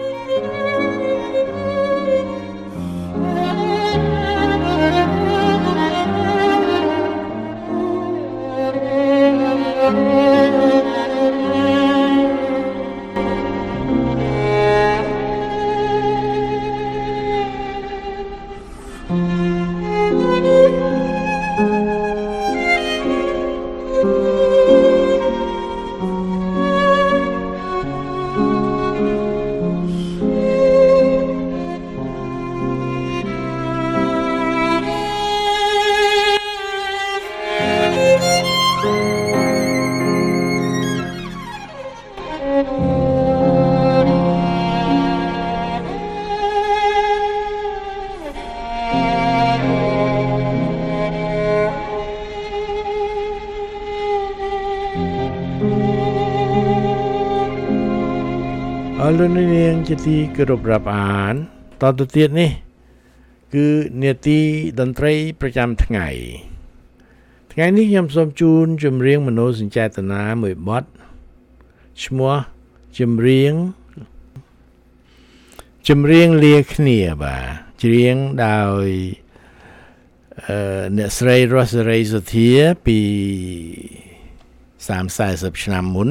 អរលោកនាងជាទីគោរពរាប់អានតទៅទៀតនេះគឺនាទីតន្ត្រីប្រចាំថ្ងៃនេះខ្ញុំសូមជូនចម្រៀងមនោសញ្ចេតនាមួយបទឈ្មោះចម្រៀងលាគ្នាបាទច្រៀងដោយអ្នកស្រី Rosalie Sothia ពី30-40 ឆ្នាំមុន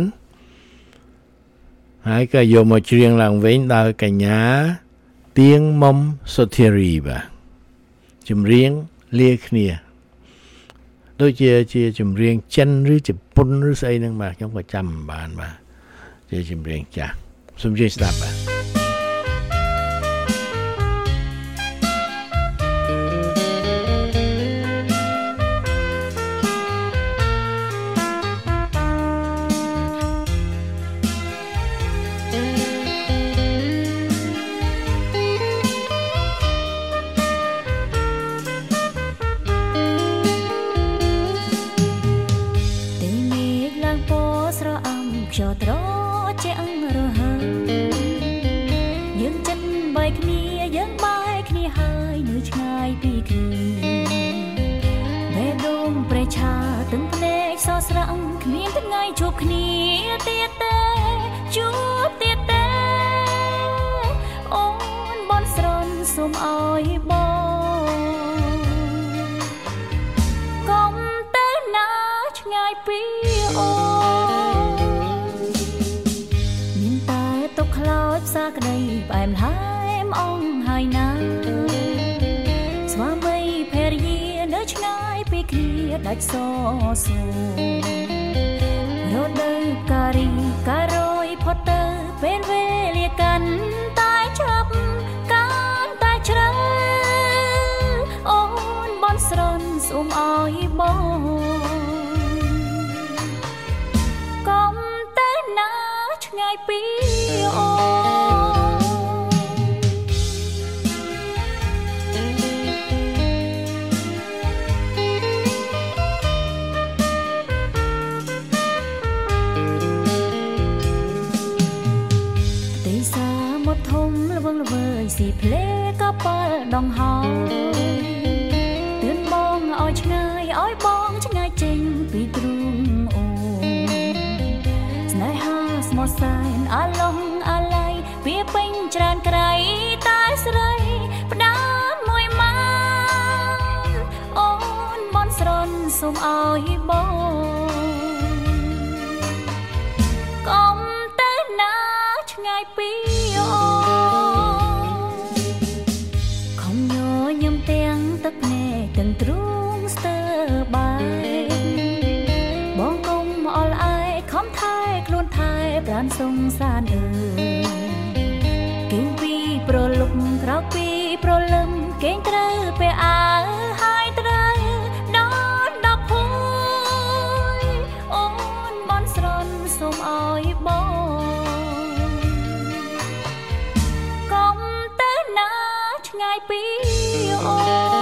ហើយក៏យកមកច្រៀងឡើងវិញដោយកញ្ញាទៀងមុំសុធារីបាទចម្រៀងលាគ្នាដូចជាចម្រៀងចិនឬជប៉ុនឬស្អីហ្នឹងបាទខ្ញុំក៏ចាំមិនបានបាទជាចម្រៀងចាស់សូមជួយស្ដាប់បាទបគ្នាទៀតទេជួបទៀតទេអូនបនស្រន់សូមអើយបងកុំទៅណាឆ្ងាយពីអូនមានតែទុកខ្លោចផ្សាក្តីផ្អែមហែមអងហើយណាស្វាមីភរិយានៅឆ្ងាយពីគ្នាដាច់សសួរដូវការីការយផុតទៅពេលវេលាកាន់តែចាប់កាន់តែជ្រៅអូនបនស្រន់សូមអើយបងកុំទៅណាឆ្ងាយពីអូស៊ីភ្លេក៏ប៉លដងហើយទឿនបងឲ្យឆ្ងាយឲ្យបងឆ្ងាយចេញពីទ្រូងអូស្នេហាស្មោះសែនអាឡងអាឡៃវាពេញច្រើនក្រៃតែស្រីផ្ដានមួយម៉ានអូនបនស្រន់សូមអើយបងកុំទៅណាឆ្ងាយពីអូទឹកណែទាំងទ្រូងស្ទើបាយបងកុំអល់អាយខំថែខ្លួនថែប្រានសងសានអើយគេងពីប្រលប់ក្រោកពីប្រលឹមគេងត្រូវពេលអើហើយត្រូវដល់10ភួយអូនបនស្រន់សូមអើយបងកុំទៅណាឆ្ងាយពីអូ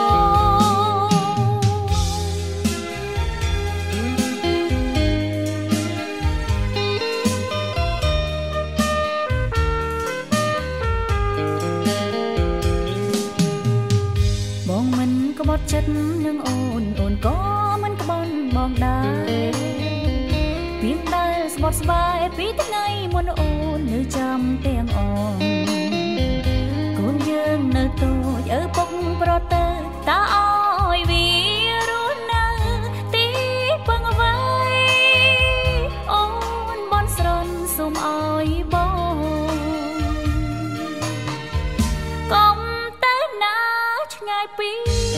ចិត្តនឹងអូនក៏មិនក្បន់បងដែរពីដែលស្បត់ស្បាយពីថ្ងៃមុនអូននៅចាំទាំងអងកូនយើងនៅតូចឪពុកប្រទៅតាអើយវារស់នៅទីពឹងអ្វីអូនបនស្រន់សូមអើយបងកុំទៅណាឆ្ងាយពី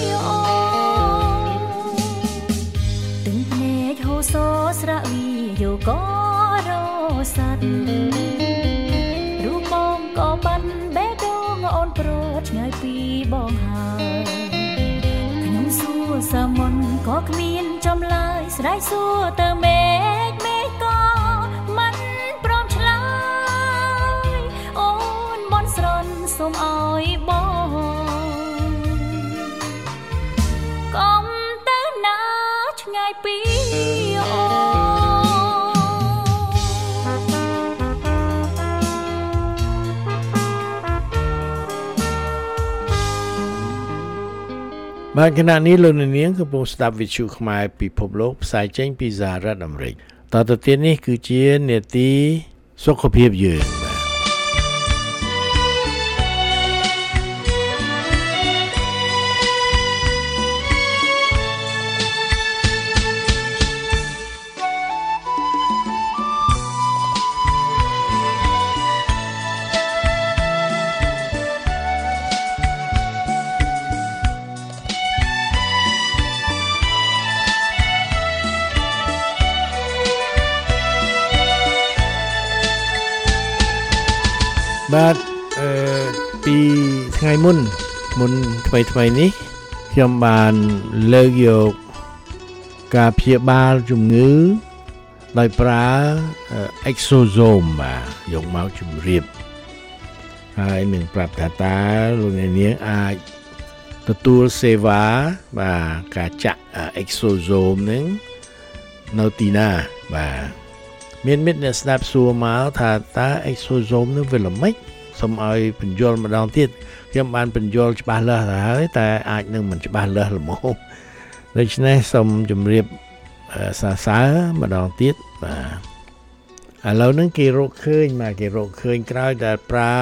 សូស្រៈវីយោក៏រស័តរូបបងក៏បានបេះដូងអូនប្រត់ឆ្ងាយពីបងហើយខ្ញុំសួរសាមុនក៏គ្មានចំឡើយស្រែកសួរទៅមេឃក៏មិនព្រមឆ្លើយអូនបនស្រន់សូមអើយបងកុំទៅណាឆ្ងាយពីបាទគណៈនេះលោកនាងកំពុងស្ដាប់វិទ្យុខ្មែរពិភពលោកផ្សាយចេញពីសហរដ្ឋអាមេរិកតទៅទៀតនេះគឺជានេតិសុខភាពយើងបាទពីថ្ងៃមុនថ្មីនេះខ្ញុំបានលើកយកការព្យាបាលជំងឺដោយប្រើ exosome បាទយកមកជម្រាបហើយនឹងប្រាប់ថាតើលោកអ្នកនាងអាចទទួលសេវាបាទការចាក់ exosome នឹងនៅទីណាបាទមានមិត្តអ្នកស្ដាប់សួរមកថាតើ exosome នឹងវាល្មិចសូមឲ្យបញ្យល់ម្ដងទៀតខ្ញុំបានបញ្យល់ច្បាស់លាស់ទៅហើយតែអាចនឹងមិនច្បាស់លាស់ល្មមដូច្នេះសូមជម្រាបសរសើរម្ដងទៀតបាទឥឡូវហ្នឹងគេរកឃើញមកគេរកឃើញក្រោយដែលប្រើ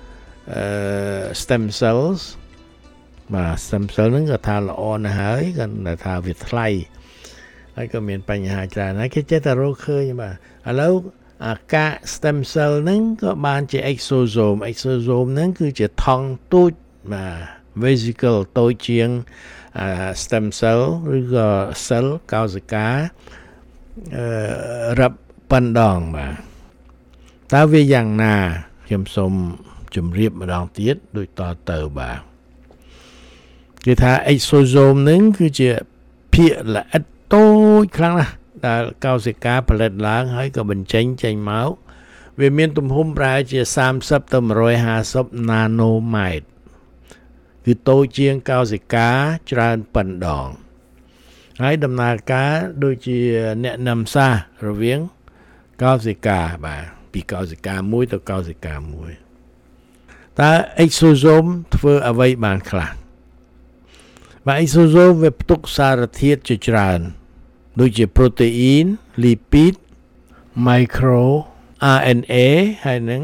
stem cells បាទ stem cell ហ្នឹងក៏ថាល្អណាស់ហើយក៏ថាវាថ្លៃហើយក៏មានបញ្ហាច្រើនហើយគេចេះតែរកឃើញបាទឥឡូវអាកាស stem cell ហ្នឹងក៏បានជា exosome ហ្នឹងគឺជាថង់ទូចបាទ vesicle តូចជាងstem cell ឬក៏ cell កោសិការាប់ប៉ុណ្ណដងបាទតើវាយ៉ាងណាខ្ញុំសូមជម្រាបម្ដងទៀតដូចតទៅបាទគេថា exosome ហ្នឹងគឺជាភាគល្អិតតូចខ្លាំងណាស់ដែលកោសិកាផលិតឡើងហើយក៏បញ្ចេញមកវាមានទំហំប្រហែលជា30ទៅ150 nanomètre គឺតូចជាងកោសិកាច្រើនប៉ុណ្ណដងហើយដំណើរការដូចជាអ្នកនំសាសរវាងកោសិកាបាទពីកោសិកាមួយទៅកោសិកាមួយតើ exosome ធ្វើអ្វីបានខ្លះបាទ exosome វាផ្ទុកសារធាតុជាច្រើនដូចជា protein lipid micro RNA ហើយនឹង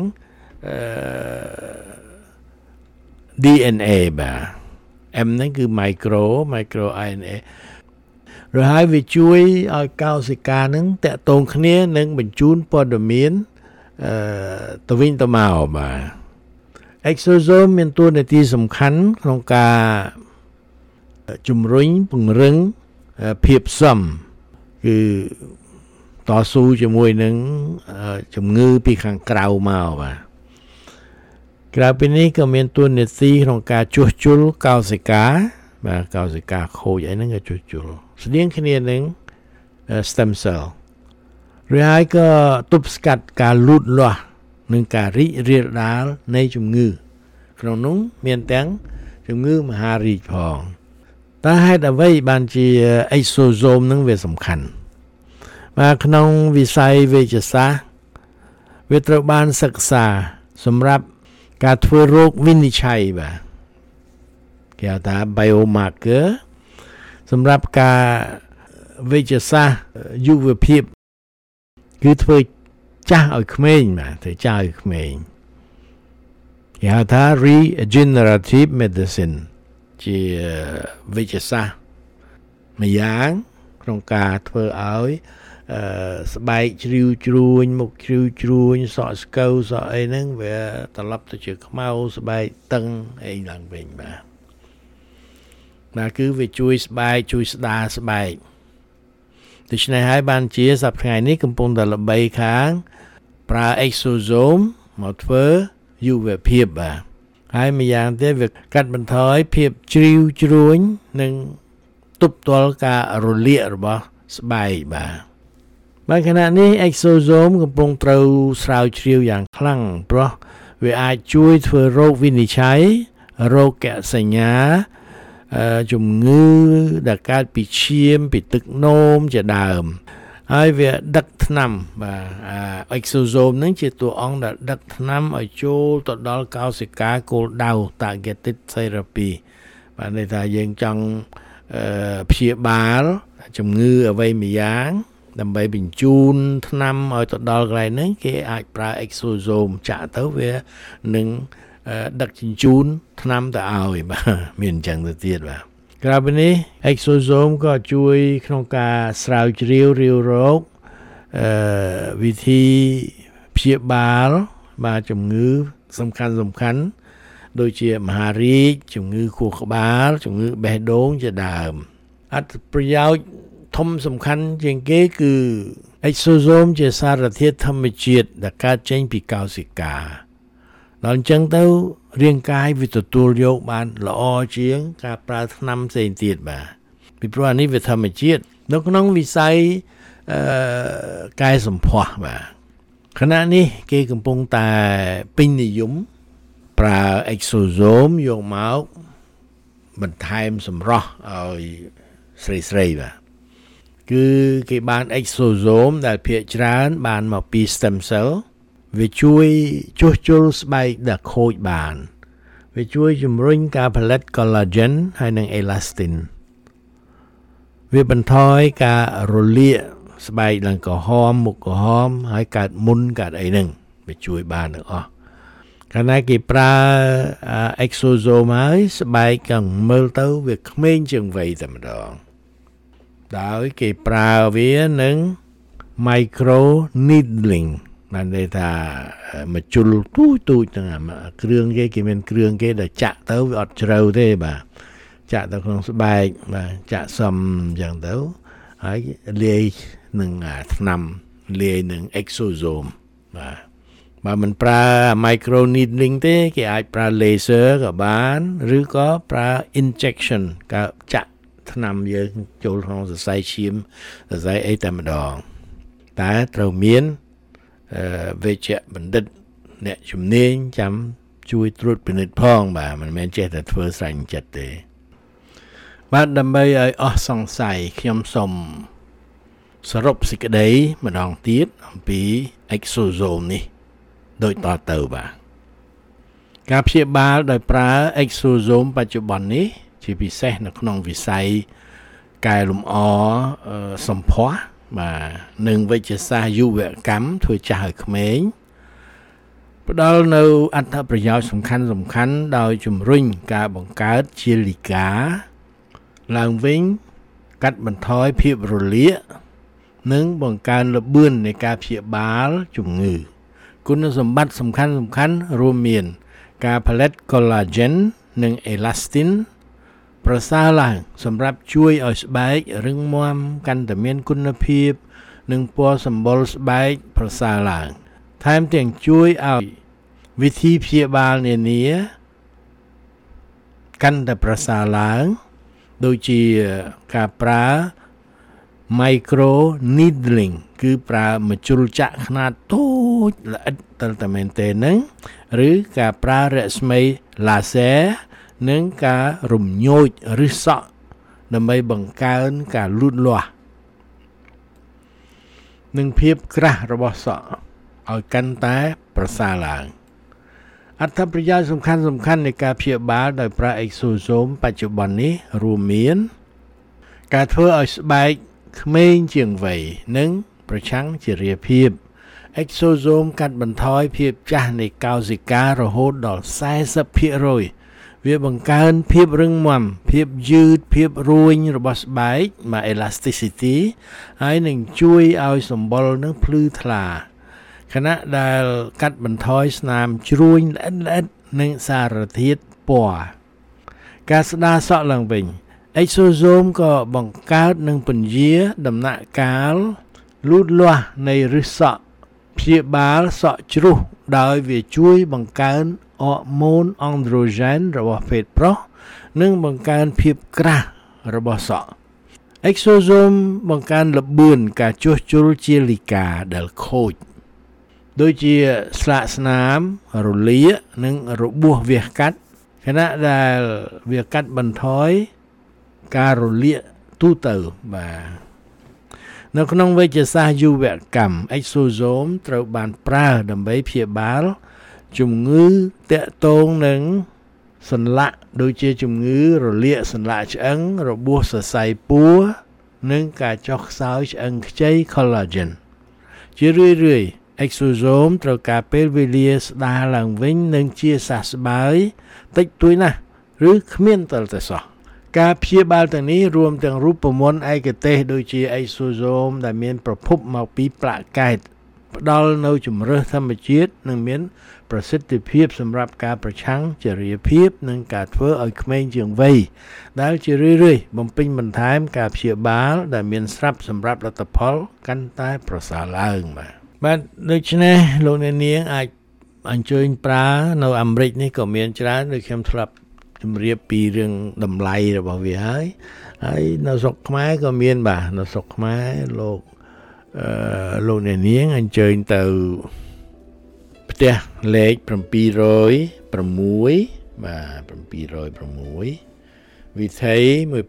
DNA បាទ M ហ្នឹងគឺ micro RNA rồi ហើយវាជួយឲ្យកោសិកានឹងតាក់ទងគ្នានឹងបញ្ជូនព័ត៌មានទៅវិញទៅមកបាទ exosome មានតួនាទីសំខាន់ក្នុងការជំរុញពង្រឹងភាពស៊ាំគឺតស៊ូជាមួយនឹងជំងឺពីខាងក្រៅមកបាទក្រៅពីនេះក៏មានតួនាទីក្នុងការជួសជុលកោសិកាបាទកោសិកាខូចអីហ្នឹងក៏ជួសជុលស្តៀងគ្នានឹង stem cell ឬហើយក៏ទប់ស្កាត់ការលូតលាស់និងការរីករាលដាលនៃជំងឺក្នុងនោះមានទាំងជំងឺមហារីកផងតើហេតុអ្វីបានជា exosome នឹងវាសំខាន់បាទក្នុងវិស័យវេជ្ជសាស្ត្រវាត្រូវបានសិក្សាសម្រាប់ការធ្វើរោគវិនិច្ឆ័យបាទគេហៅថា biomarker សម្រាប់ការវេជ្ជសាស្ត្រយុវភាពគឺធ្វើចាស់ឲ្យក្មេងបាទធ្វើចាស់ឲ្យក្មេងគេហៅថា regenerative medicine ជាវេជ្ជសាស្ត្រម្យ៉ាងក្នុងការធ្វើឲ្យស្បែកជ្រីវជ្រួញមុខជ្រីវជ្រួញសក់ស្កូវសក់អីហ្នឹងវាត្រឡប់ទៅជាខ្មៅស្បែកតឹងអីឡើងវិញបាទគឺវាជួយស្បែកជួយស្ដារស្បែកដូច្នេះហើយបានជាសប្តាហ៍ថ្ងៃនេះកំពុងតែល្បីខាងប្រើ exosome មកធ្វើយុវភាពបាទហើយម្យ៉ាងទៀតវាកាត់បន្ថយភាពជ្រីវជ្រួញនិងទប់ទល់ការរលាករបស់ស្បែកបាទខណៈនេះ exosome កំពុងត្រូវស្រាវជ្រាវយ៉ាងខ្លាំងព្រោះវាអាចជួយធ្វើរោគវិនិច្ឆ័យរោគកសញ្ញាជំងឺដែលកើតពីឈាមពីទឹកនោមជាដើមហើយវាដឹកថ្នាំបាទ exosome ហ្នឹងជាតួអង្គដែលដឹកថ្នាំឲ្យចូលទៅដល់កោសិកាគោលដៅ targeted therapy បាទន័យថាយើងចង់ព្យាបាលជំងឺអ្វីមួយយ៉ាងដើម្បីបញ្ជូនថ្នាំឲ្យទៅដល់កន្លែងហ្នឹងគេអាចប្រើ exosome ចាក់ទៅវានឹងដឹកជញ្ជូនថ្នាំទៅឲ្យបាទមានអញ្ចឹងទៅទៀតបាទក្រៅពីនេះ exosome ក៏ជួយក្នុងការស្រាវជ្រាវរាវរកវិធីព្យាបាលបាទជំងឺសំខាន់ដូចជាមហារីកជំងឺខួរក្បាលជំងឺបេះដូងជាដើមអត្ថប្រយោជន៍ធំសំខាន់ជាងគេគឺ exosome ជាសារធាតុធម្មជាតិដែលកើតចេញពីកោសិកាដល់អញ្ចឹងទៅរាងកាយវាទទួលយកបានល្អជាងការប្រើថ្នាំផ្សេងទៀតបាទពីព្រោះអានេះវាធម្មជាតិនៅក្នុងវិស័យកែសម្ផស្សបាទខណៈនេះគេកំពុងតែពេញនិយមប្រើ exosome យកមកបន្ថែមសម្រស់ឲ្យស្រីបាទគឺគេបាន exosome ដែលភាគច្រើនបានមកពី stem cell វាជួយជួសជុលស្បែកដែលខូចបានវាជួយជំរុញការផលិត collagen ហើយនិង elastin វាបន្ថយការរលាកស្បែកឡើងក្រហមមុខក្រហមហើយកើតមុនកើតអីហ្នឹងវាជួយបានទាំងអស់កាលណាគេប្រើ exosome ហើយស្បែកក៏មើលទៅវាក្មេងជាងវ័យតែម្ដងដោយគេប្រើវានឹង micro needling បានន័យថាមកជុលទូចហ្នឹងគ្រឿងគេមានគ្រឿងគេដែលចាក់ទៅវាអត់ជ្រៅទេបាទចាក់ទៅក្នុងស្បែកបាទចាក់សំអញ្ចឹងទៅហើយលាយនឹងថ្នាំលាយនឹង exosome បាទបើមិនប្រើ micro needling ទេគេអាចប្រើ laser ក៏បានឬក៏ប្រើ injection ក៏ចាក់ថ្នាំយើងចូលក្នុងសរសៃឈាមសរសៃអីតែម្ដងតែត្រូវមានវេជ្ជបណ្ឌិតអ្នកជំនាញចាំជួយត្រួតពិនិត្យផងបាទមិនមែនចេះតែធ្វើស្រាញ់ចិត្តទេបាទដើម្បីឲ្យអស់សង្ស័យខ្ញុំសូមសរុបសេចក្តីម្ដងទៀតអំពី exosome នេះដូចតទៅបាទការព្យាបាលដោយប្រើ exosome បច្ចុប្បន្ននេះជាពិសេសនៅក្នុងវិស័យកែលម្អសម្ផស្សបាទនិងវិជ្ជាសាស្ត្រយុវកម្មធ្វើចាស់ឲ្យក្មេងផ្ដល់នៅអត្ថប្រយោជន៍សំខាន់ដោយជំរុញការបង្កើតជាលិកាឡើងវិញកាត់បន្ថយភាពរលាកនិងបង្កើនល្បឿននៃការព្យាបាលជំងឺគុណសម្បត្តិសំខាន់រួមមានការផលិត collagen និង elastin ប្រសើរឡើងសម្រាប់ជួយឲ្យស្បែករឹងមាំកាន់តែមានគុណភាពនិងពណ៌សម្បុរស្បែកប្រសើរឡើងថែមទាំងជួយឲ្យវិធីព្យាបាលនានាកាន់តែប្រសើរឡើងដូចជាការប្រើ micro needling គឺប្រើមជ្ឈុលចាក់ខ្នាតតូចល្អិតតែមែនទេហ្នឹងឬការប្រើរស្មី laser និងការរំញោចឬសក់ដើម្បីបង្កើនការលូតលាស់និងភាពក្រាស់របស់សក់ឲ្យកាន់តែប្រសើរឡើងអត្ថប្រយោជន៍សំខាន់នៃការព្យាបាលដោយប្រើ exosome បច្ចុប្បន្ននេះរួមមានការធ្វើឲ្យស្បែកក្មេងជាងវ័យនិងប្រឆាំងជារាភាព exosome កាត់បន្ថយភាពចាស់នៃកោសិការរហូតដល់ 40% វាបង្កើនភាពរឹងមាំភាពយឺតភាពរួញរបស់ស្បែកមក elasticity ហើយនឹងជួយឲ្យសម្បុរនឹងភ្លឺថ្លាខណៈដែលកាត់បន្ថយស្នាមជ្រួញល្អិតនិងសារធាតុពណ៌ការស្ដារសក់ឡើងវិញ exosome ក៏បង្កើតនឹងពន្យាដំណាក់កាលលូតលាស់នៃឫសសក់ព្យាបាលសក់ជ្រុះដោយវាជួយបង្កើនអរម៉ូនអង់ដ្រូហ្សែនរបស់ភេទប្រុសនិងបង្កើនភាពក្រាស់របស់សក់ exosome បង្កើនល្បឿនការជួសជុលជាលិកាដែលខូចដូចជាស្លាកស្នាមរលាកនិងរបួសវាសកាត់ខណៈដែលវាកាត់បន្ថយការរលាកទូទៅបាទនៅក្នុងវិទ្យាសាស្ត្រយុវកម្ម exosome ត្រូវបានប្រើដើម្បីព្យាបាលជំងឺតាក់ទងនឹងសន្លាក់ដូចជាជំងឺរលាកសន្លាក់ឆ្អឹងរបួសសរសៃពួរនិងការចុះខ្សោយឆ្អឹងខ្ចី collagen ជារឿយexosome ត្រូវការពេលវេលាស្ដារឡើងវិញនិងជាសះស្បើយតិចតួចណាស់ឬគ្មានតលតែសោះការព្យាបាលទាំងនេះរួមទាំងរូបមន្តឯកទេសដូចជា exosome ដែលមានប្រភពមកពីផ្លាកែតផ្ដល់នៅជម្រើសធម្មជាតិនិងមានប្រសិទ្ធភាពសម្រាប់ការប្រឆាំងចរិយាភាពនិងការធ្វើឲ្យក្មេងជាងវ័យដែលជារឿយៗបំពេញបន្ថែមការព្យាបាលដែលមានស្រាប់សម្រាប់លទ្ធផលកាន់តែប្រសើរឡើងបាទដូច្នេះលោកអ្នកនាងអាចអញ្ជើញប្រើនៅអាមេរិកនេះក៏មានច្រើនដូចខ្ញុំធ្លាប់ជម្រាបពីរឿងតម្លៃរបស់វាហើយនៅស្រុកខ្មែរក៏មានបាទនៅស្រុកខ្មែរលោកអ្នកនាងអញ្ជើញទៅផ្ទះលេខ706បាទ706វិថី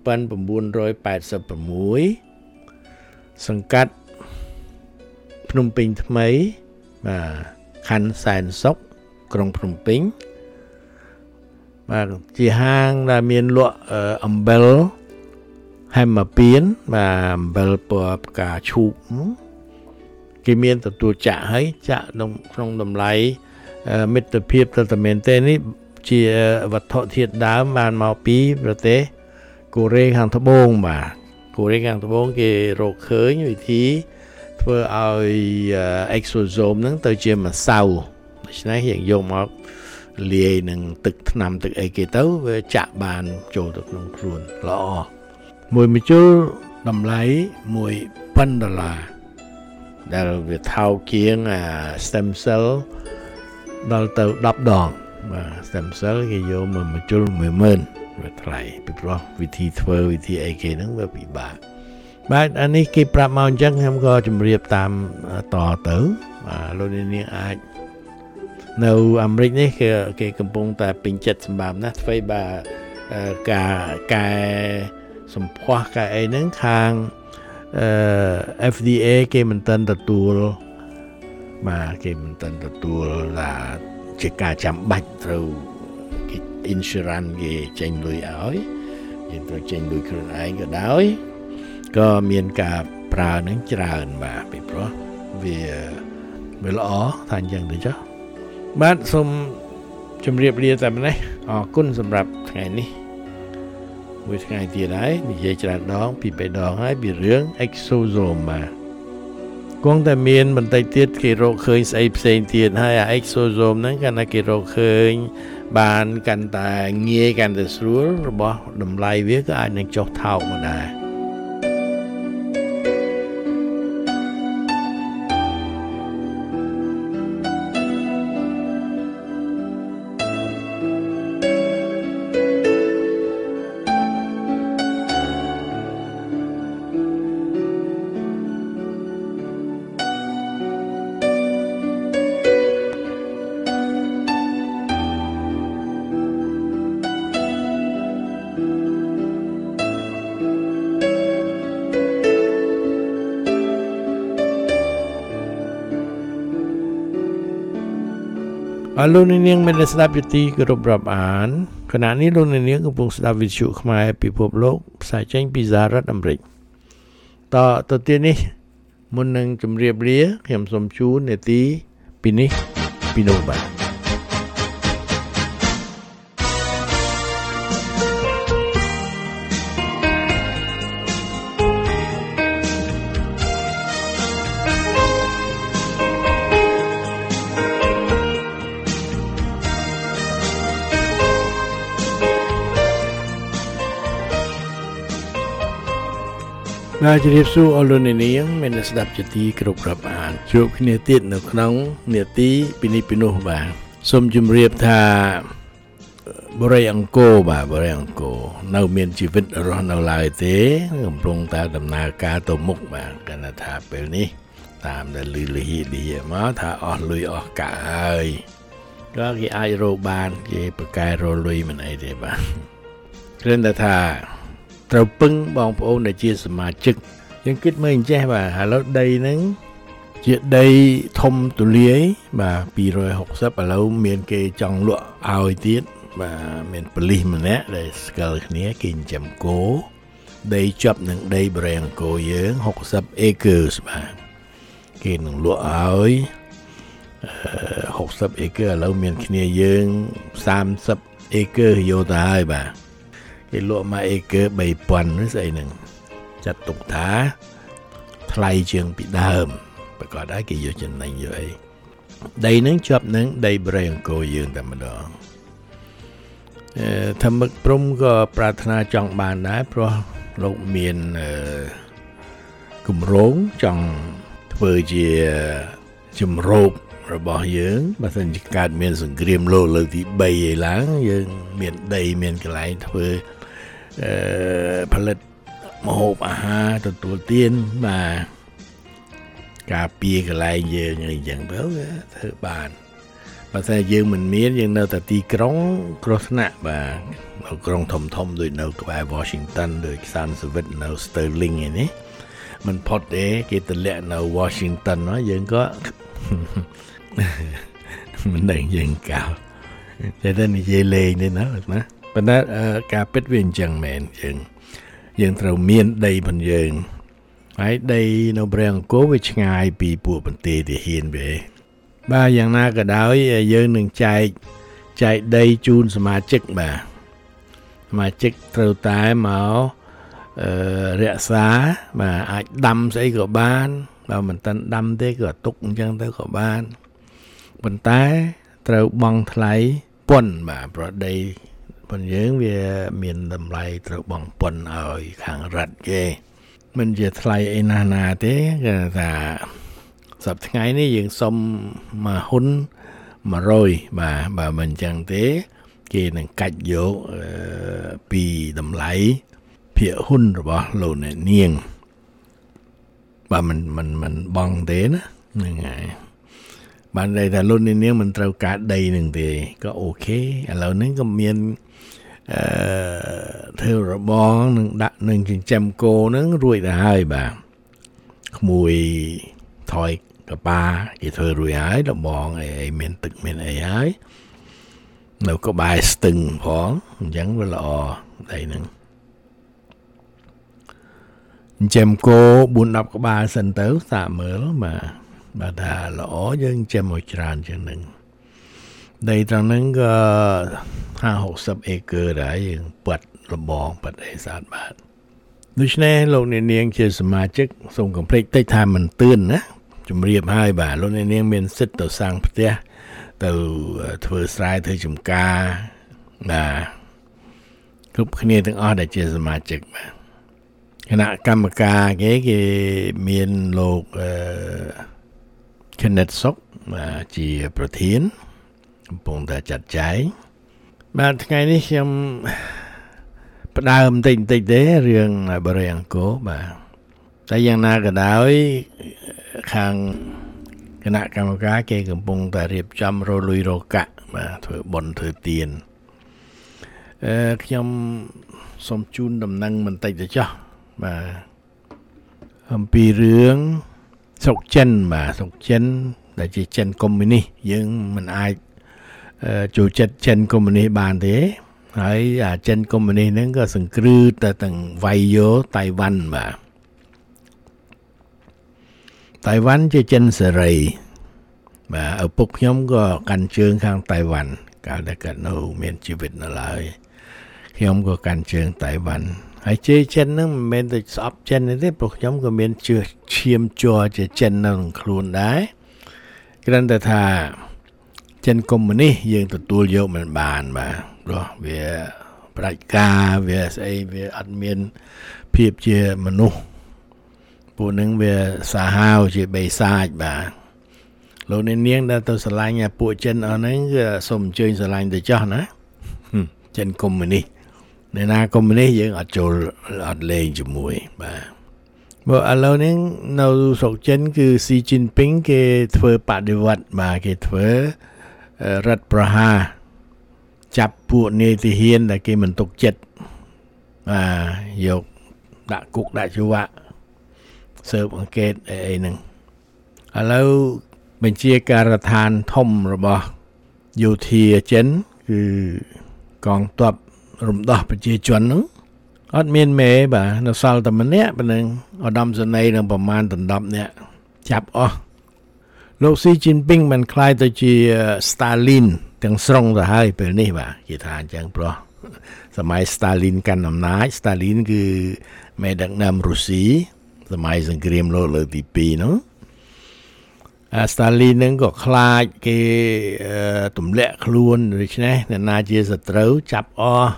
1986សង្កាត់ភ្នំពេញថ្មីបាទខណ្ឌសែនសុខក្រុងភ្នំពេញបាទជាហាងដែលមានលក់អំបិលហើយមកពៀនបាទអំបិលពណ៌ផ្កាឈូកគេមានទទួលចាក់ហើយចាក់ក្នុងតម្លៃមិត្តភាពទៅតែមែនទេនេះជាវត្ថុធាតុដើមបានមកពីប្រទេសកូរ៉េខាងត្បូងបាទកូរ៉េខាងត្បូងគេរកឃើញវិធីធ្វើឲ្យ exosome ហ្នឹងទៅជាម្សៅដូច្នេះយើងយកមកលាយនឹងទឹកថ្នាំទឹកអីគេទៅវាចាក់បានចូលទៅក្នុងខ្លួនល្អមួយម្ជុលតម្លៃ$1,000ដែលវាថោកជាងstem cell ដល់ទៅ10 ដងបាទ stem cell គេយកមួយម្ជុល$10000វាថ្លៃពីព្រោះវិធីធ្វើវិធីអីគេហ្នឹងវាពិបាកបាទអានេះគេប្រាប់មកអញ្ចឹងខ្ញុំក៏ជម្រាបតាមតទៅបាទលោកនាងអាចនៅអាមេរិកនេះគេកំពុងតែពេញចិត្តសម្រាប់ណាស់ធ្វើបាទការកែសម្ផស្សកែអីហ្នឹងខាងFDA គេមិនទាន់ទទួលបាទគេមិនទាន់ទទួលថាជាការចាំបាច់ត្រូវគេ insurance គេចេញលុយឲ្យយើងត្រូវចេញលុយខ្លួនឯងក៏ដោយក៏មានការប្រើនឹងច្រើនបាទពីព្រោះវាល្អថាអញ្ចឹងទៅចុះបាទសូមជម្រាបលាតែប៉ុណ្ណេះអរគុណសម្រាប់ថ្ងៃនេះមួយថ្ងៃទៀតហើយនិយាយច្រើនដងពី3ដងហើយពីរឿង exosome បាទគង់តែមានបន្តិចទៀតគេរកឃើញស្អីផ្សេងទៀតហើយអា exosome ហ្នឹងកាន់តែគេរកឃើញបានកាន់តែងាយកាន់តែស្រួលរបស់តម្លៃវាក៏អាចនឹងចុះថោកមកដែរលោកនាងមានស្ដាប់យុតិគ្រប់រាប់អានខណៈនេះលោកនាងកំពុងស្ដាប់វិទ្យុខ្មែរពិភពលោកផ្សាយចេញពីសហរដ្ឋអាមេរិកតទៅទៀតនេះមុននឹងជម្រាបលាខ្ញុំសូមជូននាទីពីនេះពីនោះបាទបាទជម្រាបសួរអស់លោកអ្នកនាងមានស្ដាប់ជាទីគោរពរាប់អានជួបគ្នាទៀតនៅក្នុងនាទីពីនេះពីនោះបាទសូមជម្រាបថាបរិយអង្គរបាទបរិយអង្គរនៅមានជីវិតរស់នៅឡើយទេកំពុងតែដំណើរការទៅមុខបាទគណៈថាពេលនេះតាមដែលលឺមកថាអស់លុយអស់កាក់ហើយក៏គេអាចរកបានគេប្រកែរលុយមិនអីទេបាទគ្រាន់តែថាត្រូវពឹងបងប្អូនដែលជាសមាជិកយើងគិតមើលអញ្ចេះបាទឥឡូវដីហ្នឹងជាដីធំទូលាយបាទ260ឥឡូវមានគេចង់លក់ឲ្យទៀតបាទមានប៉ូលីសម្នាក់ដែលស្គាល់គ្នាគេចិញ្ចឹមគោដីជាប់នឹងដីបរិយាអង្គរយើង60 acres បាទគេនឹងលក់ឲ្យ60 acres ឥឡូវមានគ្នាយើង30 acres យកទៅហើយបាទគេលក់មួយអេកឺ3000ឬស្អីហ្នឹងចាត់ទុកថាថ្លៃជាងពីដើមប្រកាសដែរគេយកចំណេញយកអីដីហ្នឹងជាប់នឹងដីបរិយាអង្គរយើងតែម្ដងធម្មឹកព្រំក៏ប្រាថ្នាចង់បានដែរព្រោះលោកមានគម្រោងចង់ធ្វើជាជំរោបរបស់យើងបើមិនជាកើតមានសង្គ្រាមលោកលើកទី3ឯឡើងយើងមានដីមានកន្លែងធ្វើផលិតម្ហូបអាហារទទួលទានបាទការពារកន្លែងយើងអីចឹងទៅធ្វើបានបើតែយើងមិនមានយើងនៅតែទីក្រុងគ្រោះថ្នាក់បាទនៅក្រុងធំដូចនៅក្បែរ Washington ដូចសានសវិតនៅ Sterling ឯនេះមិនផុតទេគេទម្លាក់នៅ Washington ហ្នឹងយើងក៏មិនដឹងយើងកោតែនិយាយលេងទេណាប៉ុន្តែការពិតវាអញ្ចឹងមែនយើងត្រូវមានដីផងយើងហើយដីនៅប្រទេសអង្គរវាឆ្ងាយពីពួកប្រទេសទាហានវាបាទយ៉ាងណាក៏ដោយយើងនឹងចែកដីជូនសមាជិកបាទសមាជិកត្រូវតែមករក្សាបាទអាចដាំស្អីក៏បានបើមិនតាន់ដាំទេក៏ទុកអញ្ចឹងទៅក៏បានប៉ុន្តែត្រូវបង់ថ្លៃពន្ធបាទប្រដីប៉ុនយើងវាមានតម្លៃត្រូវបង់ពន្ធឲ្យខាងរដ្ឋគេមិនជាថ្លៃអីណាទេគេថាសប្តាហ៍ថ្ងៃនេះយើងសុំមកហ៊ុន100បាទបើមិនអញ្ចឹងទេគេនឹងកាច់យកពីតម្លៃភាគហ៊ុនរបស់លោកអ្នកនាងបើមិនបង់ទេណាហ្នឹងហើយបានន័យថាលោកអ្នកនាងមិនត្រូវការដីនឹងទេក៏អូខេឥឡូវនេះក៏មានធ្វើរបងនឹងដាក់នឹងចិញ្ចឹមគោនឹងរួចទៅហើយបាទក្មួយថយកបាគេធ្វើរួចហើយរបងអីមានទឹកមានអីហើយនៅក្បែរស្ទឹងផងអញ្ចឹងវាល្អដីហ្នឹងចិញ្ចឹមគោ 4-10 ក្បាលសិនទៅសាកមើលបាទថាល្អយើងចិញ្ចឹមឲ្យច្រើនជាងហ្នឹងដីត្រង់ហ្នឹងក៏50-60 អេកឺដែរយើងប៉ាត់របងប៉ាត់អីស្អាតបាទដូច្នេះលោកអ្នកនាងជាសមាជិកសូមកុំភ្លេចតិចថាមិនទឿនណាជំរាបហើយបាទលោកអ្នកនាងមានសិទ្ធិទៅសាងផ្ទះទៅធ្វើស្រែធ្វើចំការបាទគ្រប់គ្នាទាំងអស់ដែលជាសមាជិកបាទគណៈកម្មការគេមានលោកខណិតសុកជាប្រធានកំពុងតែចាត់ចែងបាទថ្ងៃនេះខ្ញុំផ្ដើមបន្តិចទេរឿងបរិយាអង្គរបាទតែយ៉ាងណាក៏ដោយខាងគណៈកម្មការគេកំពុងតែរៀបចំរលុយរកាក់បាទធ្វើបុណ្យធ្វើទានខ្ញុំសូមជូនដំណឹងបន្តិចទៅចុះបាទអំពីរឿងសុកចិនបាទសុកចិនដែលជាចិនកុម្មុយនីសយើងមិនអាចចូលចិត្តចិនកុម្មុយនីសបានទេហើយចិនកុម្មុយនីសហ្នឹងក៏សង្គ្រឹះទៅទាំងវាយយកតៃវ៉ាន់បាទតៃវ៉ាន់ជាចិនសេរីបាទឪពុកខ្ញុំក៏កាន់ជើងខាងតៃវ៉ាន់កាលតែគាត់នៅមានជីវិតនៅឡើយខ្ញុំក៏កាន់ជើងតៃវ៉ាន់ហើយជេចិនហ្នឹងមិនមែនតែស្អប់ចិនទេព្រោះខ្ញុំក៏មានជឿឈាមជ័រជាចិននៅក្នុងខ្លួនដែរគ្រាន់តែថាចិនកុម្មុយនីសយើងទទួលយកមិនបានបាទព្រោះវាផ្ដាច់ការវាស្អីវាអត់មានភាពជាមនុស្សពួកនឹងវាសាហាវជាបេសាចបាទលោកនាងដែលទៅឆ្លាញ់ពួកចិនអស់ហ្នឹងគឺសូមអញ្ជើញឆ្លាញ់ទៅចោះណាចិនកុម្មុយនីសអ្នកណាកុម្មុយនីសយើងអត់ចូលអត់លេងជាមួយបាទបើឥឡូវនេះនៅស្រុកចិនគឺស៊ីជីនពីងគេធ្វើបដិវត្តន៍បាទគេធ្វើរដ្ឋប្រហារចាប់ពួកនាយទាហានដែលគេមិនទុកចិត្តយកដាក់គុកដាក់ច្រវាក់ស៊ើបអង្កេតអីហ្នឹងឥឡូវបញ្ជាការដ្ឋានធំរបស់យោធាចិនគឺកងទ័ពរំដោះប្រជាជនហ្នឹងអត់មានមេបាទនៅសល់តែម្នាក់ប៉ុណ្ណឹងឧត្តមសេនីយ៍នឹងប្រមាណ10នាក់ចាប់អស់លោកស៊ីជីនពីងបានខ្លាយទៅជាស្តាលីនទាំងស្រុងទៅហើយពេលនេះបាទគេថាអញ្ចឹងព្រោះសម័យស្តាលីនកាន់អំណាចស្តាលីនគឺមេដឹកនាំរុស្ស៊ីសម័យសង្គ្រាមលោកលើកទី2នោះស្តាលីននឹងក៏ខ្លាចគេទម្លាក់ខ្លួនដូច្នេះអ្នកណាជាសត្រូវចាប់អស់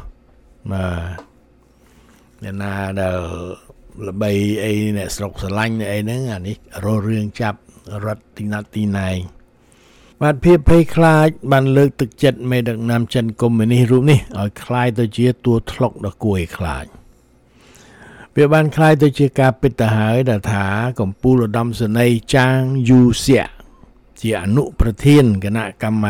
អ្នកណាដែលល្បីអីអ្នកស្រុកស្រឡាញ់អីហ្នឹងអានេះរករឿងចាប់រត់ទីណាត់ទីណែងបាទភាពភ័យខ្លាចបានលើកទឹកចិត្តមេដឹកនាំចិនកុម្មុយនីសរូបនេះឲ្យคล้ายទៅជាតួថ្លុកដ៏គួរឲ្យខ្លាចវាបានคล้ายទៅជាការពិតទៅហើយដែលថាកម្ពុជាឧត្តមសេនីយ៍ចាងយូសៀជាអនុប្រធានគណៈកម្ម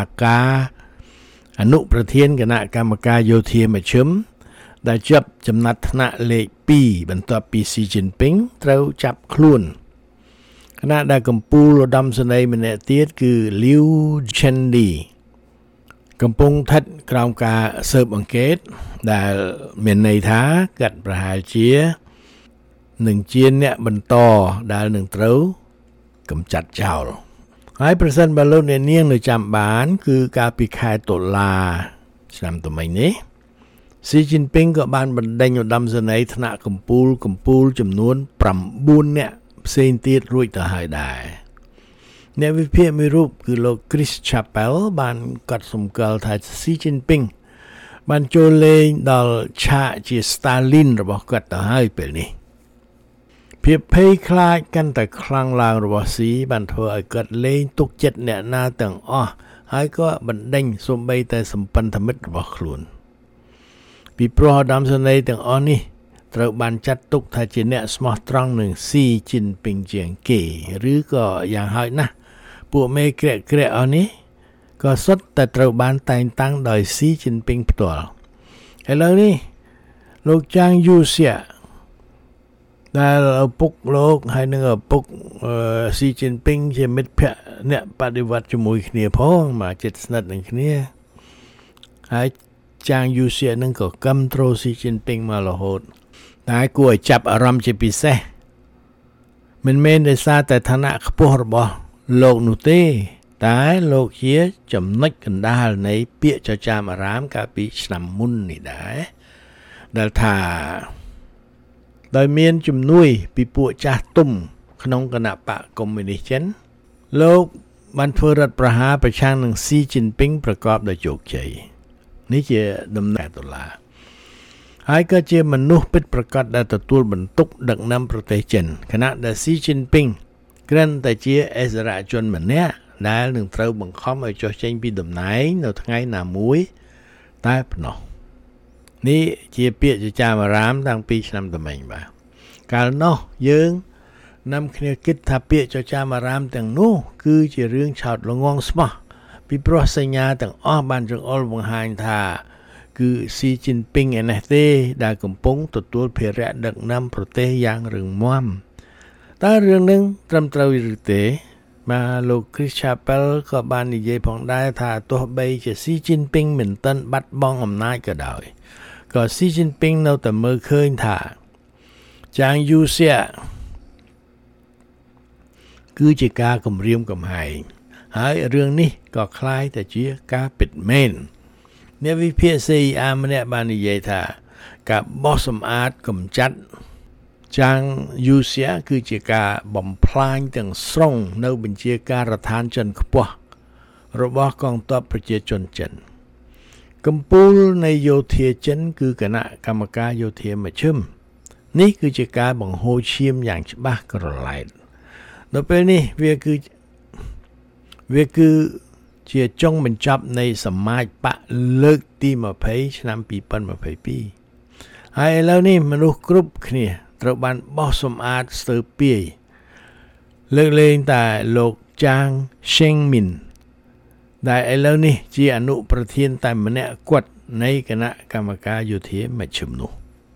ការយោធាមជ្ឈិមដែលជាប់ចំណាត់ថ្នាក់លេខ2បន្ទាប់ពីស៊ីជីនពីងត្រូវចាប់ខ្លួនខណៈដែលកម្ពុជាឧត្តមសេនីយ៍ម្នាក់ទៀតគឺលីវឆិនឌីកំពុងស្ថិតក្រោមការស៊ើបអង្កេតដែលមានន័យថាកាត់ប្រហែលជានឹងជាអ្នកបន្តដែលនឹងត្រូវកម្ចាត់ចោលហើយប្រសិនបើលោកអ្នកនាងនៅចាំបានគឺកាលពីខែតុលាឆ្នាំថ្មីនេះស៊ីជីនពីងក៏បានបណ្ដេញឧត្តមសេនីយ៍ថ្នាក់កម្ពុជាចំនួន9នាក់ផ្សេងទៀតរួចទៅហើយដែរអ្នកវិភាគមួយរូបគឺលោក Chris Chappell បានកត់សម្គាល់ថាស៊ីជីនពីងបានចូលលេងដល់ឆាកជា Stalin របស់គាត់ទៅហើយពេលនេះភាពភ័យខ្លាចកាន់តែខ្លាំងឡើងរបស់ស៊ីបានធ្វើឲ្យគាត់លេងទុកចិត្តអ្នកណាទាំងអស់ហើយក៏បណ្ដេញសូម្បីតែសម្ព័ន្ធមិត្តរបស់ខ្លួនពីព្រោះឧត្តមសេនីយ៍ទាំងអស់នេះត្រូវបានចាត់ទុកថាជាអ្នកស្មោះត្រង់នឹងស៊ីជីនពីងជាងគេឬក៏យ៉ាងហោចណាស់ពួកមេក្រាក់អស់នេះក៏សុទ្ធតែត្រូវបានតែងតាំងដោយស៊ីជីនពីងផ្ទាល់ឥឡូវនេះលោកចាងយូសៀដែលឪពុកលោកហើយនឹងឪពុកស៊ីជីនពីងជាមិត្តភក្តិអ្នកបដិវត្តជាមួយគ្នាផងមកជិតស្និទ្ធនឹងគ្នាហើយចាងយូសៀនឹងក៏គាំទ្រស៊ីជីនពីងមករហូតតែគួរឲ្យចាប់អារម្មណ៍ជាពិសេសមិនមែនដោយសារតែឋានៈខ្ពស់របស់លោកនោះទេតែលោកជាចំណុចកណ្ដាលនៃពាក្យចចាមអារាមកាលពីឆ្នាំមុននេះដែរដែលថាដោយមានជំនួយពីពួកចាស់ទុំក្នុងគណៈបកកុម្មុយនីសចិនលោកបានធ្វើរដ្ឋប្រហារប្រឆាំងនឹងស៊ីជីនពីងប្រកបដោយជោគជ័យនេះជាដំណើរដុល្លារហើយក៏ជាមនុស្សពិតប្រាកដដែលទទួលបន្ទុកដឹកនាំប្រទេសចិនខណៈដែលស៊ីជីនពីងគ្រាន់តែជាអិសរាជជនម្នាក់ដែលនឹងត្រូវបង្ខំឲ្យចុះចេញពីតំណែងនៅថ្ងៃណាមួយតែប៉ុណ្ណោះនេះជាពាក្យចចាមអារាមតាំងពីឆ្នាំថ្មីបាទកាលនោះយើងនាំគ្នាគិតថាពាក្យចចាមអារាមទាំងនោះគឺជារឿងឆោតល្ងងស្មោះពីព្រោះសញ្ញាទាំងអស់បានចង្អុលបង្ហាញថាគឺស៊ីជីនពីងឯនេះទេដែលកំពុងទទួលភារៈដឹកនាំប្រទេសយ៉ាងរឹងមាំតើរឿងនឹងត្រឹមត្រូវឬទេបាទលោក Chris Chappell ក៏បាននិយាយផងដែរថាទោះបីជាស៊ីជីនពីងមិនទាន់បាត់បង់អំណាចក៏ដោយក៏ស៊ីជីនពីងនៅតែមើលឃើញថាចាងយូសៀគឺជាការគំរាមកំហែងហើយរឿងនេះក៏คล้ายតែជាការពិតមែនអ្នកវិភាគ CIA ម្នាក់បាននិយាយថាការបោះសម្អាតកម្ចាត់ចាងយូសៀគឺជាការបំផ្លាញទាំងស្រុងនៅបញ្ជាការដ្ឋានចិនខ្ពស់របស់កងទ័ពប្រជាជនចិនកម្ពុជានៃយោធាចិនគឺគណៈកម្មការយោធាមជ្ឈិមនេះគឺជាការបង្ហូរឈាមយ៉ាងច្បាស់ក្រឡែតដល់ពេលនេះវាគឺជាចុងបញ្ចប់នៃសមាជបកលើកទី20ឆ្នាំ2022ហើយឥឡូវនេះមនុស្សគ្រប់គ្នាត្រូវបានបោះសម្អាតស្ទើរពាយលើកលែងតែលោកចាងឆេងមីនដែលឥឡូវនេះជាអនុប្រធានតែម្នាក់គត់នៃគណៈកម្មការយោធាមជ្ឈិមនោះ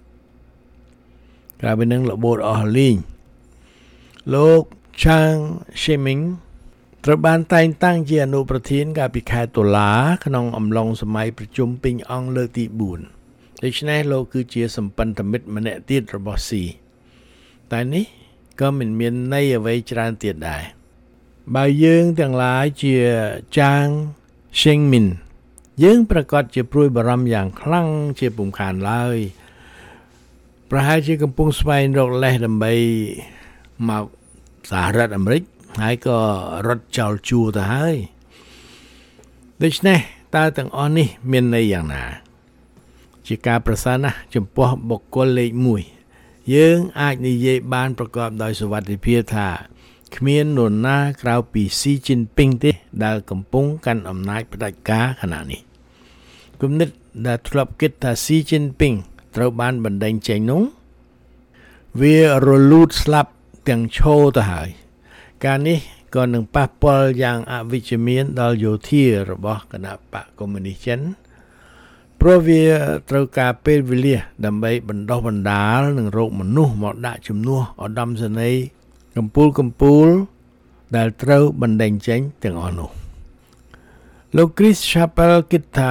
ក្រៅពីនឹងរបូតអស់លីងលោកចាងឆេមីងត្រូវបានតែងតាំងជាអនុប្រធានកាលពីខែតុលាក្នុងអំឡុងសម័យប្រជុំពេញអង្គលើកទី4ដូច្នេះលោកគឺជាសម្ព័ន្ធមិត្តម្នាក់ទៀតរបស់ស៊ីតែនេះក៏មិនមានន័យអ្វីច្រើនទៀតដែរបើយើងទាំងឡាយជាចាងឆេងមីនយើងប្រកាសជាព្រួយបារម្ភយ៉ាងខ្លាំងជាពុំខានឡើយប្រហែលជាកំពុងស្វែងរកលេសដើម្បីមកសហរដ្ឋអាមេរិកហើយក៏រត់ចោលជួរទៅហើយដូច្នេះតើទាំងអស់នេះមានន័យយ៉ាងណាជាការប្រសើរណាស់ចំពោះបុគ្គលលេខ1យើងអាចនិយាយបានប្រកបដោយសុវត្ថិភាពថាគ្មាននរណាក្រៅពីស៊ីជីនពីងទេដែលកំពុងកាន់អំណាចផ្ដាច់ការខណៈនេះគំនិតដែលធ្លាប់គិតថាស៊ីជីនពីងត្រូវបានបណ្ដេញចេញនោះវារលូតស្លាប់ទាំងឈរទៅហើយការនេះក៏នឹងប៉ះពាល់យ៉ាងអវិជ្ជមានដល់យោធារបស់គណៈបកកុម្មុយនីសចិនព្រោះវាត្រូវការពេលវេលាដើម្បីបណ្ដុះបណ្ដាលនិងរកមនុស្សមកដាក់ជំនួសឧត្តមសេនីយ៍កម្ពុជាដែលត្រូវបណ្ដេញចេញទាំងអស់នោះលោក Chris Chappell គិតថា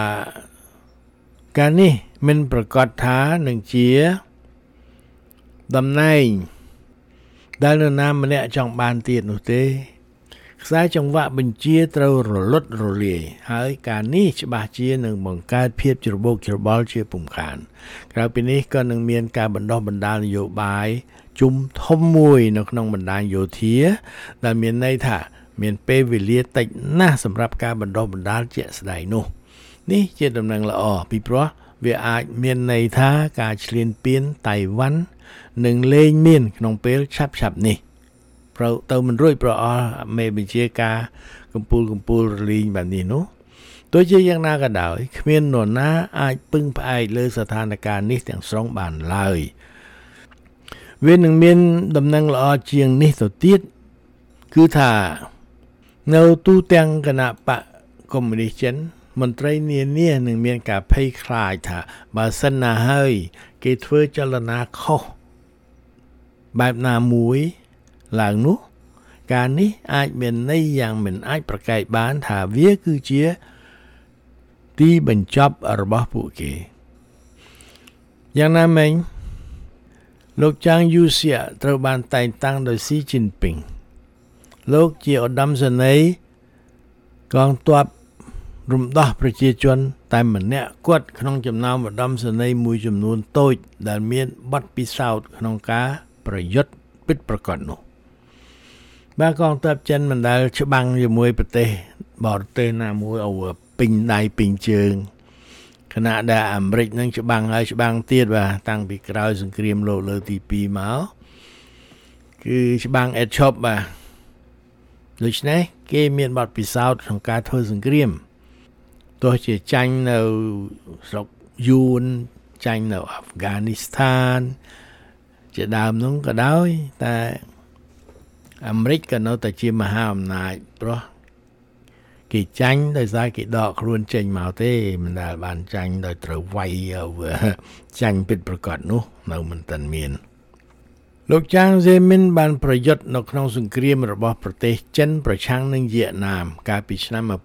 ការនេះមិនប្រកាសថានឹងជាតំណែងដែលនរណាម្នាក់ចង់បានទៀតនោះទេខ្សែចង្វាក់បញ្ជាត្រូវរលត់រលាយហើយការនេះច្បាស់ជានឹងបង្កើតភាពច្របូកច្របល់ជាពុំខានក្រៅពីនេះក៏នឹងមានការបណ្ដោះបណ្ដាលនយោបាយជុំធំមួយនៅក្នុងបណ្ដាញយោធាដែលមានន័យថាមានពេលវេលាតិចណាស់សម្រាប់ការបណ្ដោះបណ្ដាលជាក់ស្ដែងនោះនេះជាដំណឹងល្អពីព្រោះវាអាចមានន័យថាការឈ្លានពានតៃវ៉ាន់នឹងលែងមានក្នុងពេលឆាប់ៗនេះប្រទៅមិនរួចប្រអល់មេបញ្ជាការកម្ពុជារលីងបែបនេះនោះទោះជាយ៉ាងណាក៏ដោយគ្មាននរណាអាចពឹងផ្អែកលើស្ថានភាពនេះទាំងស្រុងបានឡើយវានឹងមានដំណឹងល្អជាងនេះទៅទៀតគឺថានៅទូទាំងគណៈបកកុម្មុយនីសចិនមន្ត្រីនានានឹងមានការភ័យខ្លាចថាបើសិនណាហើយគេធ្វើចលនាខុសបែបណាមួយឡើងនោះការនេះអាចមានន័យយ៉ាងមិនអាចប្រកែកបានថាវាគឺជាទីបញ្ចប់របស់ពួកគេយ៉ាងណាមិញលោកចាងយូសៀត្រូវបានតែងតាំងដោយស៊ីជីនពីងលោកជាឧត្តមសេនីយកងទ័ពរំដោះប្រជាជនតែម្នាក់គាត់ក្នុងចំណោមឧត្តមសេនីយ៍មួយចំនួនតូចដែលមានបទពិសោធន៍ក្នុងការប្រយុទ្ធពិតប្រាកដនោះបានកងទ័ពចិនមិនដែលច្បាំងជាមួយប្រទេសបរទេសណាមួយឲ្យពេញដៃពេញជើងខណៈដែលអាមេរិកនឹងច្បាំងហើយច្បាំងទៀតបាទតាំងពីក្រោយសង្គ្រាមលោកលើកទី2មកគឺច្បាំងអេតឈប់បាទដូច្នេះគេមានបទពិសោធន៍ក្នុងការធ្វើសង្គ្រាមទោះជាចាញ់នៅស្រុកយួនចាញ់នៅអាហ្វហ្គានីស្ថានជាដើមនោះក៏ដោយតែអាមេរិកក៏នៅតែជាមហាអំណាចព្រោះគេចាញ់ដោយសារគេដកខ្លួនចេញមកទេមិនដែលបានចាញ់ដោយត្រូវវាយចាញ់ពិតប្រាកដនោះនៅមិនទាន់មានលោកចាងហ្សេមីនបានប្រយុទ្ធនៅក្នុងសង្គ្រាមរបស់ប្រទេសចិនប្រឆាំងនឹងវៀតណាមកាលពីឆ្នាំ1979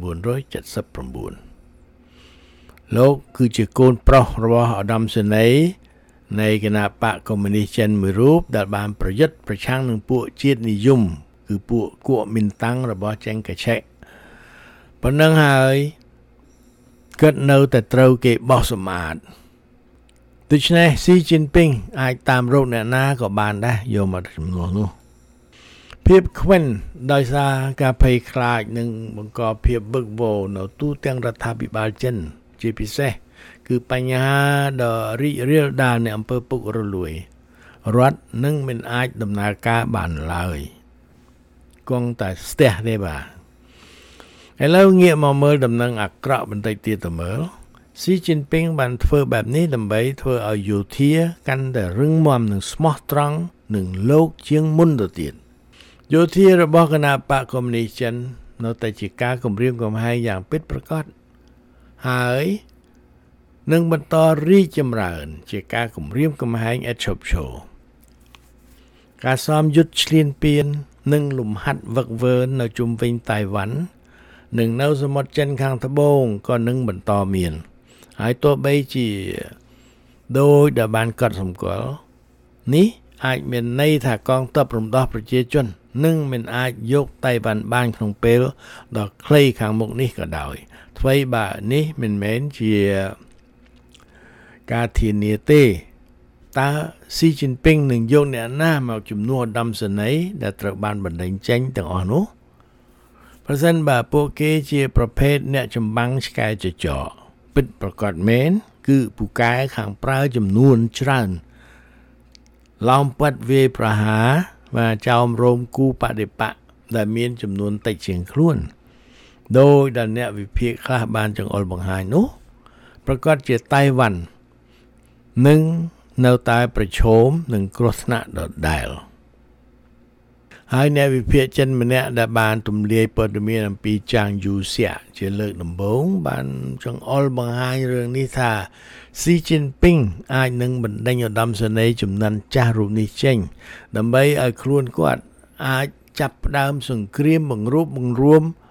លោកគឺជាកូនប្រុសរបស់ឧត្តមសេនីយ៍នៃគណៈបកកុម្មុយនីសចិនមួយរូបដែលបានប្រយុទ្ធប្រឆាំងនឹងពួកជាតិនិយមគឺពួកគួកមីនតាំងរបស់ចិនកាឆេប៉ុណ្ណឹងហើយគាត់នៅតែត្រូវគេបោះសម្អាតដូច្នេះស៊ីជីនពីងអាចតាមរកអ្នកណាក៏បានដែរយកមកជំនួសនោះភាពខ្វិនដោយសារការភ័យខ្លាចនិងបង្កភាពវឹកវរនៅទូទាំងរដ្ឋាភិបាលចិនជាពិសេសគឺបញ្ហាដ៏រីករាលដាលនៃអំពើពុករលួយរដ្ឋនឹងមិនអាចដំណើរការបានឡើយគង់តែស្ទះទេបាទឥឡូវងាកមកមើលដំណឹងអាក្រក់បន្តិចទៀតទៅមើលស៊ីជីនពីងបានធ្វើបែបនេះដើម្បីធ្វើឲ្យយោធាកាន់តែរឹងមាំនិងស្មោះត្រង់នឹងលោកជាងមុនទៅទៀតយោធារបស់គណៈបកកុម្មុយនីសចិននៅតែជាការគំរាមកំហែងយ៉ាងពិតប្រាកដហើយនឹងបន្តរីកចម្រើនជាការគំរាមកំហែងឥតឈប់ឈរការសមយុទ្ធឈ្លានពាននិងលំហាត់វឹកវើនៅជុំវិញតៃវ៉ាន់និងនៅសមុទ្រចិនខាងត្បូងក៏នឹងបន្តមានហើយទោះបីជាដោយដែលបានកត់សម្គាល់នេះអាចមានន័យថាកងទ័ពរំដោះប្រជាជននឹងមិនអាចយកតៃវ៉ាន់បានក្នុងពេលដ៏ខ្លីខាងមុខនេះក៏ដោយអ្វីបើនេះមិនមែនជាការធានាទេតើស៊ីជីនពីងនឹងយកអ្នកណាមកជំនួសឧត្តមសេនីយ៍ដែលត្រូវបានបណ្ដេញចេញទាំងអស់នោះប្រសិនបើពួកគេជាប្រភេទអ្នកចម្បាំងឆ្កែចចកពិតប្រាកដមែនគឺពូកែខាងប្រើចំនួនច្រើនឡោមប៉ាត់វាយប្រហារvà ចោមរោមគូបដិបកដែលមានចំនួនតិចជាងខ្លួនដោយដែលអ្នកវិភាគខ្លះបានចង្អុលបង្ហាញនោះប្រកាសជាតៃវ៉ាន់នឹងនៅតែប្រឈមនឹងគ្រោះថ្នាក់ដដែលហើយអ្នកវិភាគចិនម្នាក់ដែលបានទម្លាយព័ត៌មានអំពីចាងយូសៀជាលើកដំបូងបានចង្អុលបង្ហាញរឿងនេះថាស៊ីជីនពីងអាចនឹងបណ្ដេញឧត្តមសេនីយ៍ចំនួនចាស់រូបនេះចេញដើម្បីឲ្យខ្លួនគាត់អាចចាប់ផ្ដើមសង្គ្រាមបង្រួបបង្រួម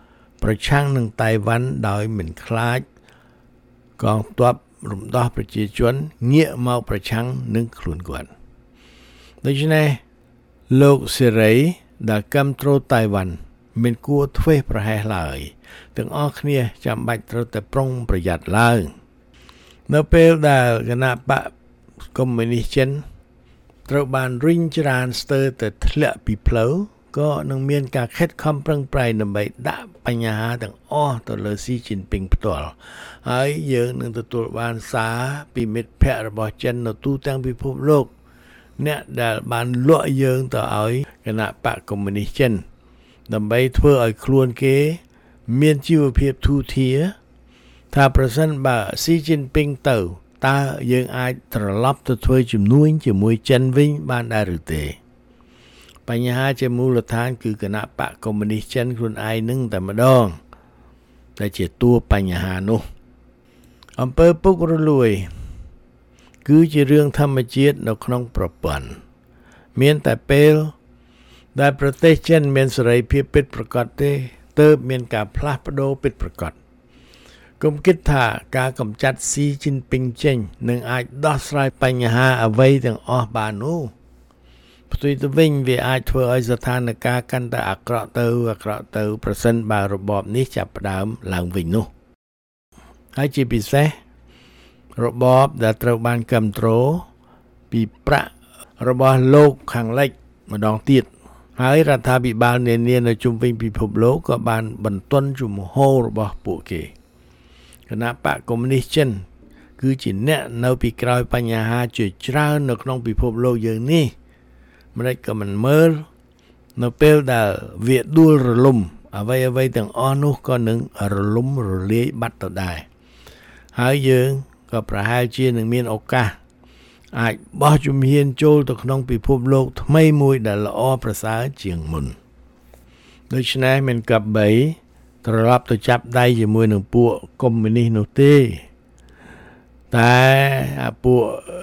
ប្រឆាំងនឹងតៃវ៉ាន់ដោយមិនខ្លាចកងទ័ពរំដោះប្រជាជនងាកមកប្រឆាំងនឹងខ្លួនគាត់ដូច្នេះលោកសេរីដែលគាំទ្រតៃវ៉ាន់មិនគួរធ្វេសប្រហែសឡើយទាំងអស់គ្នាចាំបាច់ត្រូវតែប្រុងប្រយ័ត្នឡើងនៅពេលដែលគណៈបកកុម្មុយនីសចិនត្រូវបានរិញច្រានស្ទើរតែធ្លាក់ពីផ្លូវក៏នឹងមានការខិតខំប្រឹងប្រែងដើម្បីដាក់បញ្ហាទាំងអស់ទៅលើស៊ីជីនពីងផ្ទាល់ហើយយើងនឹងទទួលបានសារពីមិត្តភ័ក្តិរបស់ចិននៅទូទាំងពិភពលោកអ្នកដែលបានលក់យើងទៅឲ្យគណៈបកកុម្មុយនីសចិនដើម្បីធ្វើឲ្យខ្លួនគេមានជីវភាពធូរធារថាប្រសិនបើស៊ីជីនពីងទៅតើយើងអាចត្រឡប់ទៅធ្វើជំនួញជាមួយចិនវិញបានដែរឬទេបញ្ហាជាមូលដ្ឋានគឺគណៈបកកុម្មុយនីសចិនខ្លួនឯងនឹងតែម្ដងតែជាតួបញ្ហានោះអំពើពុករលួយគឺជារឿងធម្មជាតិនៅក្នុងប្រព័ន្ធមានតែពេលដែលប្រទេសចិនមានសេរីភាពពិតប្រាកដទេទើបមានការផ្លាស់ប្ដូរពិតប្រាកដកុំគិតថាការកម្ចាត់ស៊ីជីនពីងចេញនឹងអាចដោះស្រាយបញ្ហាអ្វីទាំងអស់បាននោះផ្ទុយទៅវិញវាអាចធ្វើឲ្យស្ថានភាពកាន់តែអាក្រក់ទៅប្រសិនបើរបបនេះចាប់ផ្ដើមឡើងវិញនោះហើយជាពិសេសរបបដែលត្រូវបានគាំទ្រពីប្រាក់របស់លោកខាងលិចម្ដងទៀតហើយរដ្ឋាភិបាលនានានៅជុំវិញពិភពលោកក៏បានបន្ទន់ជំហររបស់ពួកគេគណៈបកកុម្មុយនីសចិនគឺជាអ្នកនៅពីក្រោយបញ្ហាជាច្រើននៅក្នុងពិភពលោកយើងនេះម្ដេចក៏មិនមើលនៅពេលដែលវាដួលរលំអ្វីទាំងអស់នោះក៏នឹងរលំរលាយបាត់ទៅដែរហើយយើងក៏ប្រហែលជានឹងមានឱកាសអាចបោះជំហានចូលទៅក្នុងពិភពលោកថ្មីមួយដែលល្អប្រសើរជាងមុនដូច្នេះមិនគប្បីត្រឡប់ទៅចាប់ដៃជាមួយនឹងពួកកុម្មុយនីសនោះទេតែពួក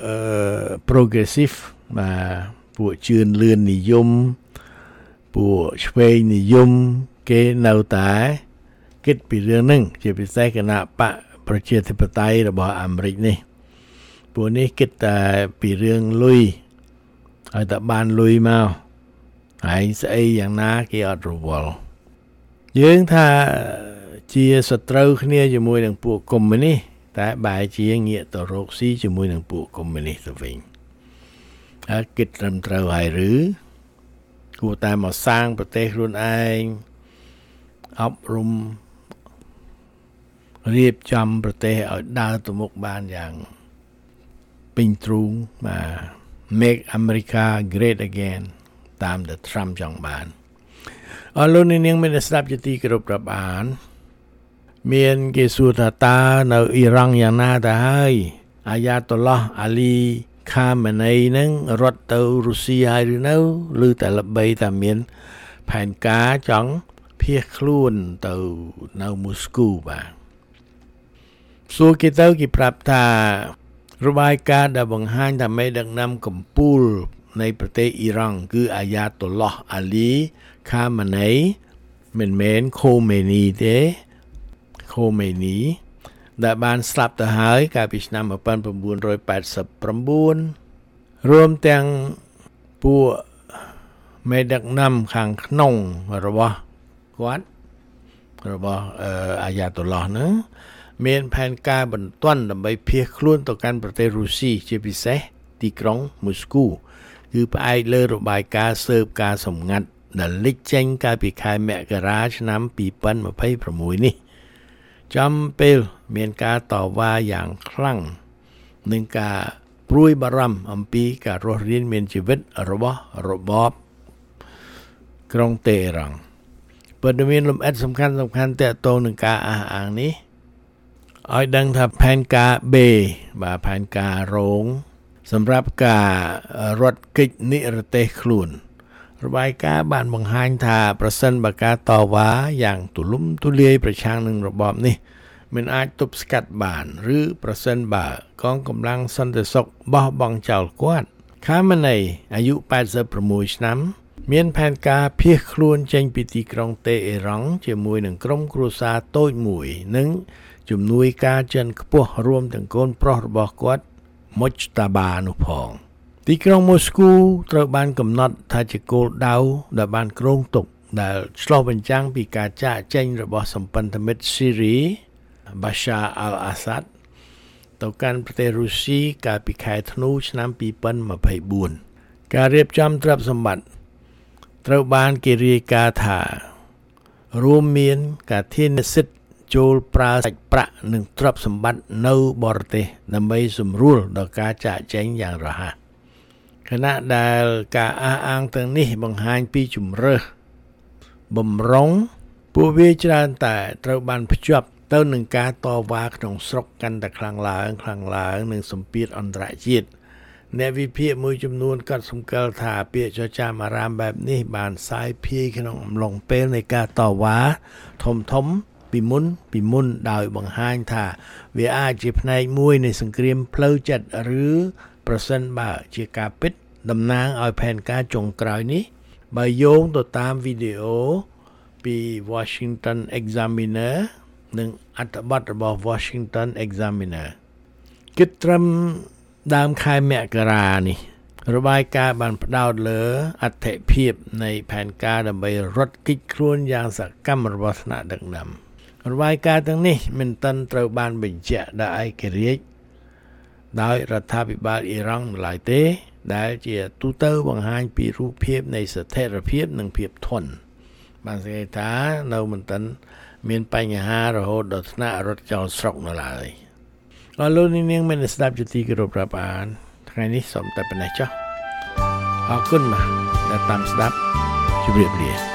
progressive ពួកជឿនលឿននិយមពួកឆ្វេងនិយមគេនៅតែគិតពីរឿងហ្នឹងជាពិសេសគណៈបកប្រជាធិបតេយ្យរបស់អាមេរិកនេះពួកនេះគិតតែពីរឿងលុយហើយតែបានលុយមកហើយស្អីយ៉ាងណាគេអត់រវល់យើងថាជាសត្រូវគ្នាជាមួយនឹងពួកកុម្មុយនីសតែបែរជាងាកទៅរកស៊ីជាមួយនឹងពួកកុម្មុយនីសទៅវិញហើយគិតត្រឹមត្រូវហើយឬគួរតែមកសាងប្រទេសខ្លួនឯងអប់រំរៀបចំប្រទេសឲ្យដើរទៅមុខបានយ៉ាងពេញទ្រូងmake America great again តាមដែល Trump ចង់បានអរលោកនាងមានស្ដាប់ជាទីគោរពរាប់អានមានគេសួរថាតើនៅអ៊ីរ៉ង់យ៉ាងណាទៅហើយអាយ៉ាតុលឡោះអាលីខាម៉ាណេនឹងរត់ទៅរុស្ស៊ីហើយឬនៅឬតែល្បីតែមានផែនការចង់ភៀសខ្លួនទៅនៅមូស្គូបាទសួរគេទៅគេប្រាប់ថារបាយការណ៍ដែលបង្ហាញថាមេដឹកនាំកម្ពុជានៃប្រទេសអ៊ីរ៉ង់គឺអាយ៉ាតុលឡោះអាលីខាម៉ាណេមិនមែនខូមេនីទេខូមេនីដែលបានស្លាប់ទៅហើយកាលពីឆ្នាំ1989រួមទាំងពួកមេដឹកនាំខាងក្នុងរបស់គាត់របស់អាយ៉ាតុលឡោះហ្នឹងមានផែនការបន្ទាន់ដើម្បីភៀសខ្លួនទៅកាន់ប្រទេសរុស្ស៊ីជាពិសេសទីក្រុងមូស្គូគឺផ្អែកលើរបាយការណ៍ស៊ើបការណ៍សម្ងាត់ដែលលេចចេញកាលពីខែមករាឆ្នាំ2026នេះចំពេលមានការតវ៉ាយ៉ាងខ្លាំងនឹងការព្រួយបារម្ភអំពីការរស់រានមានជីវិតរបស់របបក្រុងតេរ៉ង់ព័ត៌មានលម្អិតសំខាន់ទាក់ទងនឹងការអះអាងនេះឲ្យដឹងថាផែនការ B បាទផែនការរងសម្រាប់ការរត់គេចនិរទេសខ្លួនរបាយការណ៍បានបង្ហាញថាប្រសិនបើការតវ៉ាយ៉ាងទូលំទូលាយប្រឆាំងនឹងរបបនេះមិនអាចទប់ស្កាត់បានឬប្រសិនបើកងកម្លាំងសន្តិសុខបោះបង់ចោលគាត់ខាម៉ាណេអាយុ86ឆ្នាំមានផែនការភៀសខ្លួនចេញពីទីក្រុងតេអេរ៉ង់ជាមួយនឹងក្រុមគ្រួសារតូចមួយនិងជំនួយការចិនខ្ពស់រួមទាំងកូនប្រុសរបស់គាត់មុចតាបានោះផងទីក្រុងម៉ូស្គូត្រូវបានកំណត់ថាជាគោលដៅដែលបានគ្រោងទុកដែលឆ្លុះបញ្ចាំងពីការចាកចេញរបស់សម្ព័ន្ធមិត្តស៊ីរីបាសាអល់អាសាត់ទៅកាន់ប្រទេសរុស្ស៊ីកាលពីខែធ្នូឆ្នាំ2024ការរៀបចំទ្រព្យសម្បត្តិត្រូវបានគេរាយការណ៍ថារួមមានការធានាសិទ្ធិចូលប្រើសាច់ប្រាក់និងទ្រព្យសម្បត្តិនៅបរទេសដើម្បីសម្រួលដល់ការចាកចេញយ៉ាងរហ័សខណៈដែលការអះអាងទាំងនេះបង្ហាញពីជំរើសបំរុងពួកវាច្រើនតែត្រូវបានភ្ជាប់ទៅនឹងការតវ៉ាក្នុងស្រុកកាន់តែខ្លាំងឡើងនិងសម្ពាធអន្តរជាតិអ្នកវិភាគមួយចំនួនកត់សម្គាល់ថាពាក្យចចាមអារាមបែបនេះបានសាយភាយក្នុងអំឡុងពេលនៃការតវ៉ាធំពីមុនដោយបង្ហាញថាវាអាចជាផ្នែកមួយនៃសង្គ្រាមផ្លូវចិត្តឬប្រសិនបើជាការពិតតំណាងឲ្យផែនការចុងក្រោយនេះបើយោងទៅតាមវីដេអូពី Washington Examiner និងអត្ថបទរបស់ Washington Examiner គិតត្រឹមដើមខែមករានេះរបាយការណ៍បានផ្ដោតលើអត្ថិភាពនៃផែនការដើម្បីរត់គេចខ្លួនយ៉ាងសកម្មរបស់ថ្នាក់ដឹកនាំរបាយការណ៍ទាំងនេះមិនទាន់ត្រូវបានបញ្ជាក់ដោយឯករាជ្យដោយរដ្ឋាភិបាលអ៊ីរ៉ង់ឡើយទេដែលជាទូទៅបង្ហាញពីរូបភាពនៃស្ថិរភាពនិងភាពធន់បានស្គាល់ថានៅមិនទាន់មានបញ្ហារហូតដល់ថ្នាក់រត់ចោលស្រុកនៅឡើយអរលោកនាងមានស្ដាប់ជាទីគោរពរាប់អានថ្ងៃនេះសូមតែប៉ុណ្ណេះចុះអរគុណបាទដែលតាមស្ដាប់ជម្រាបលា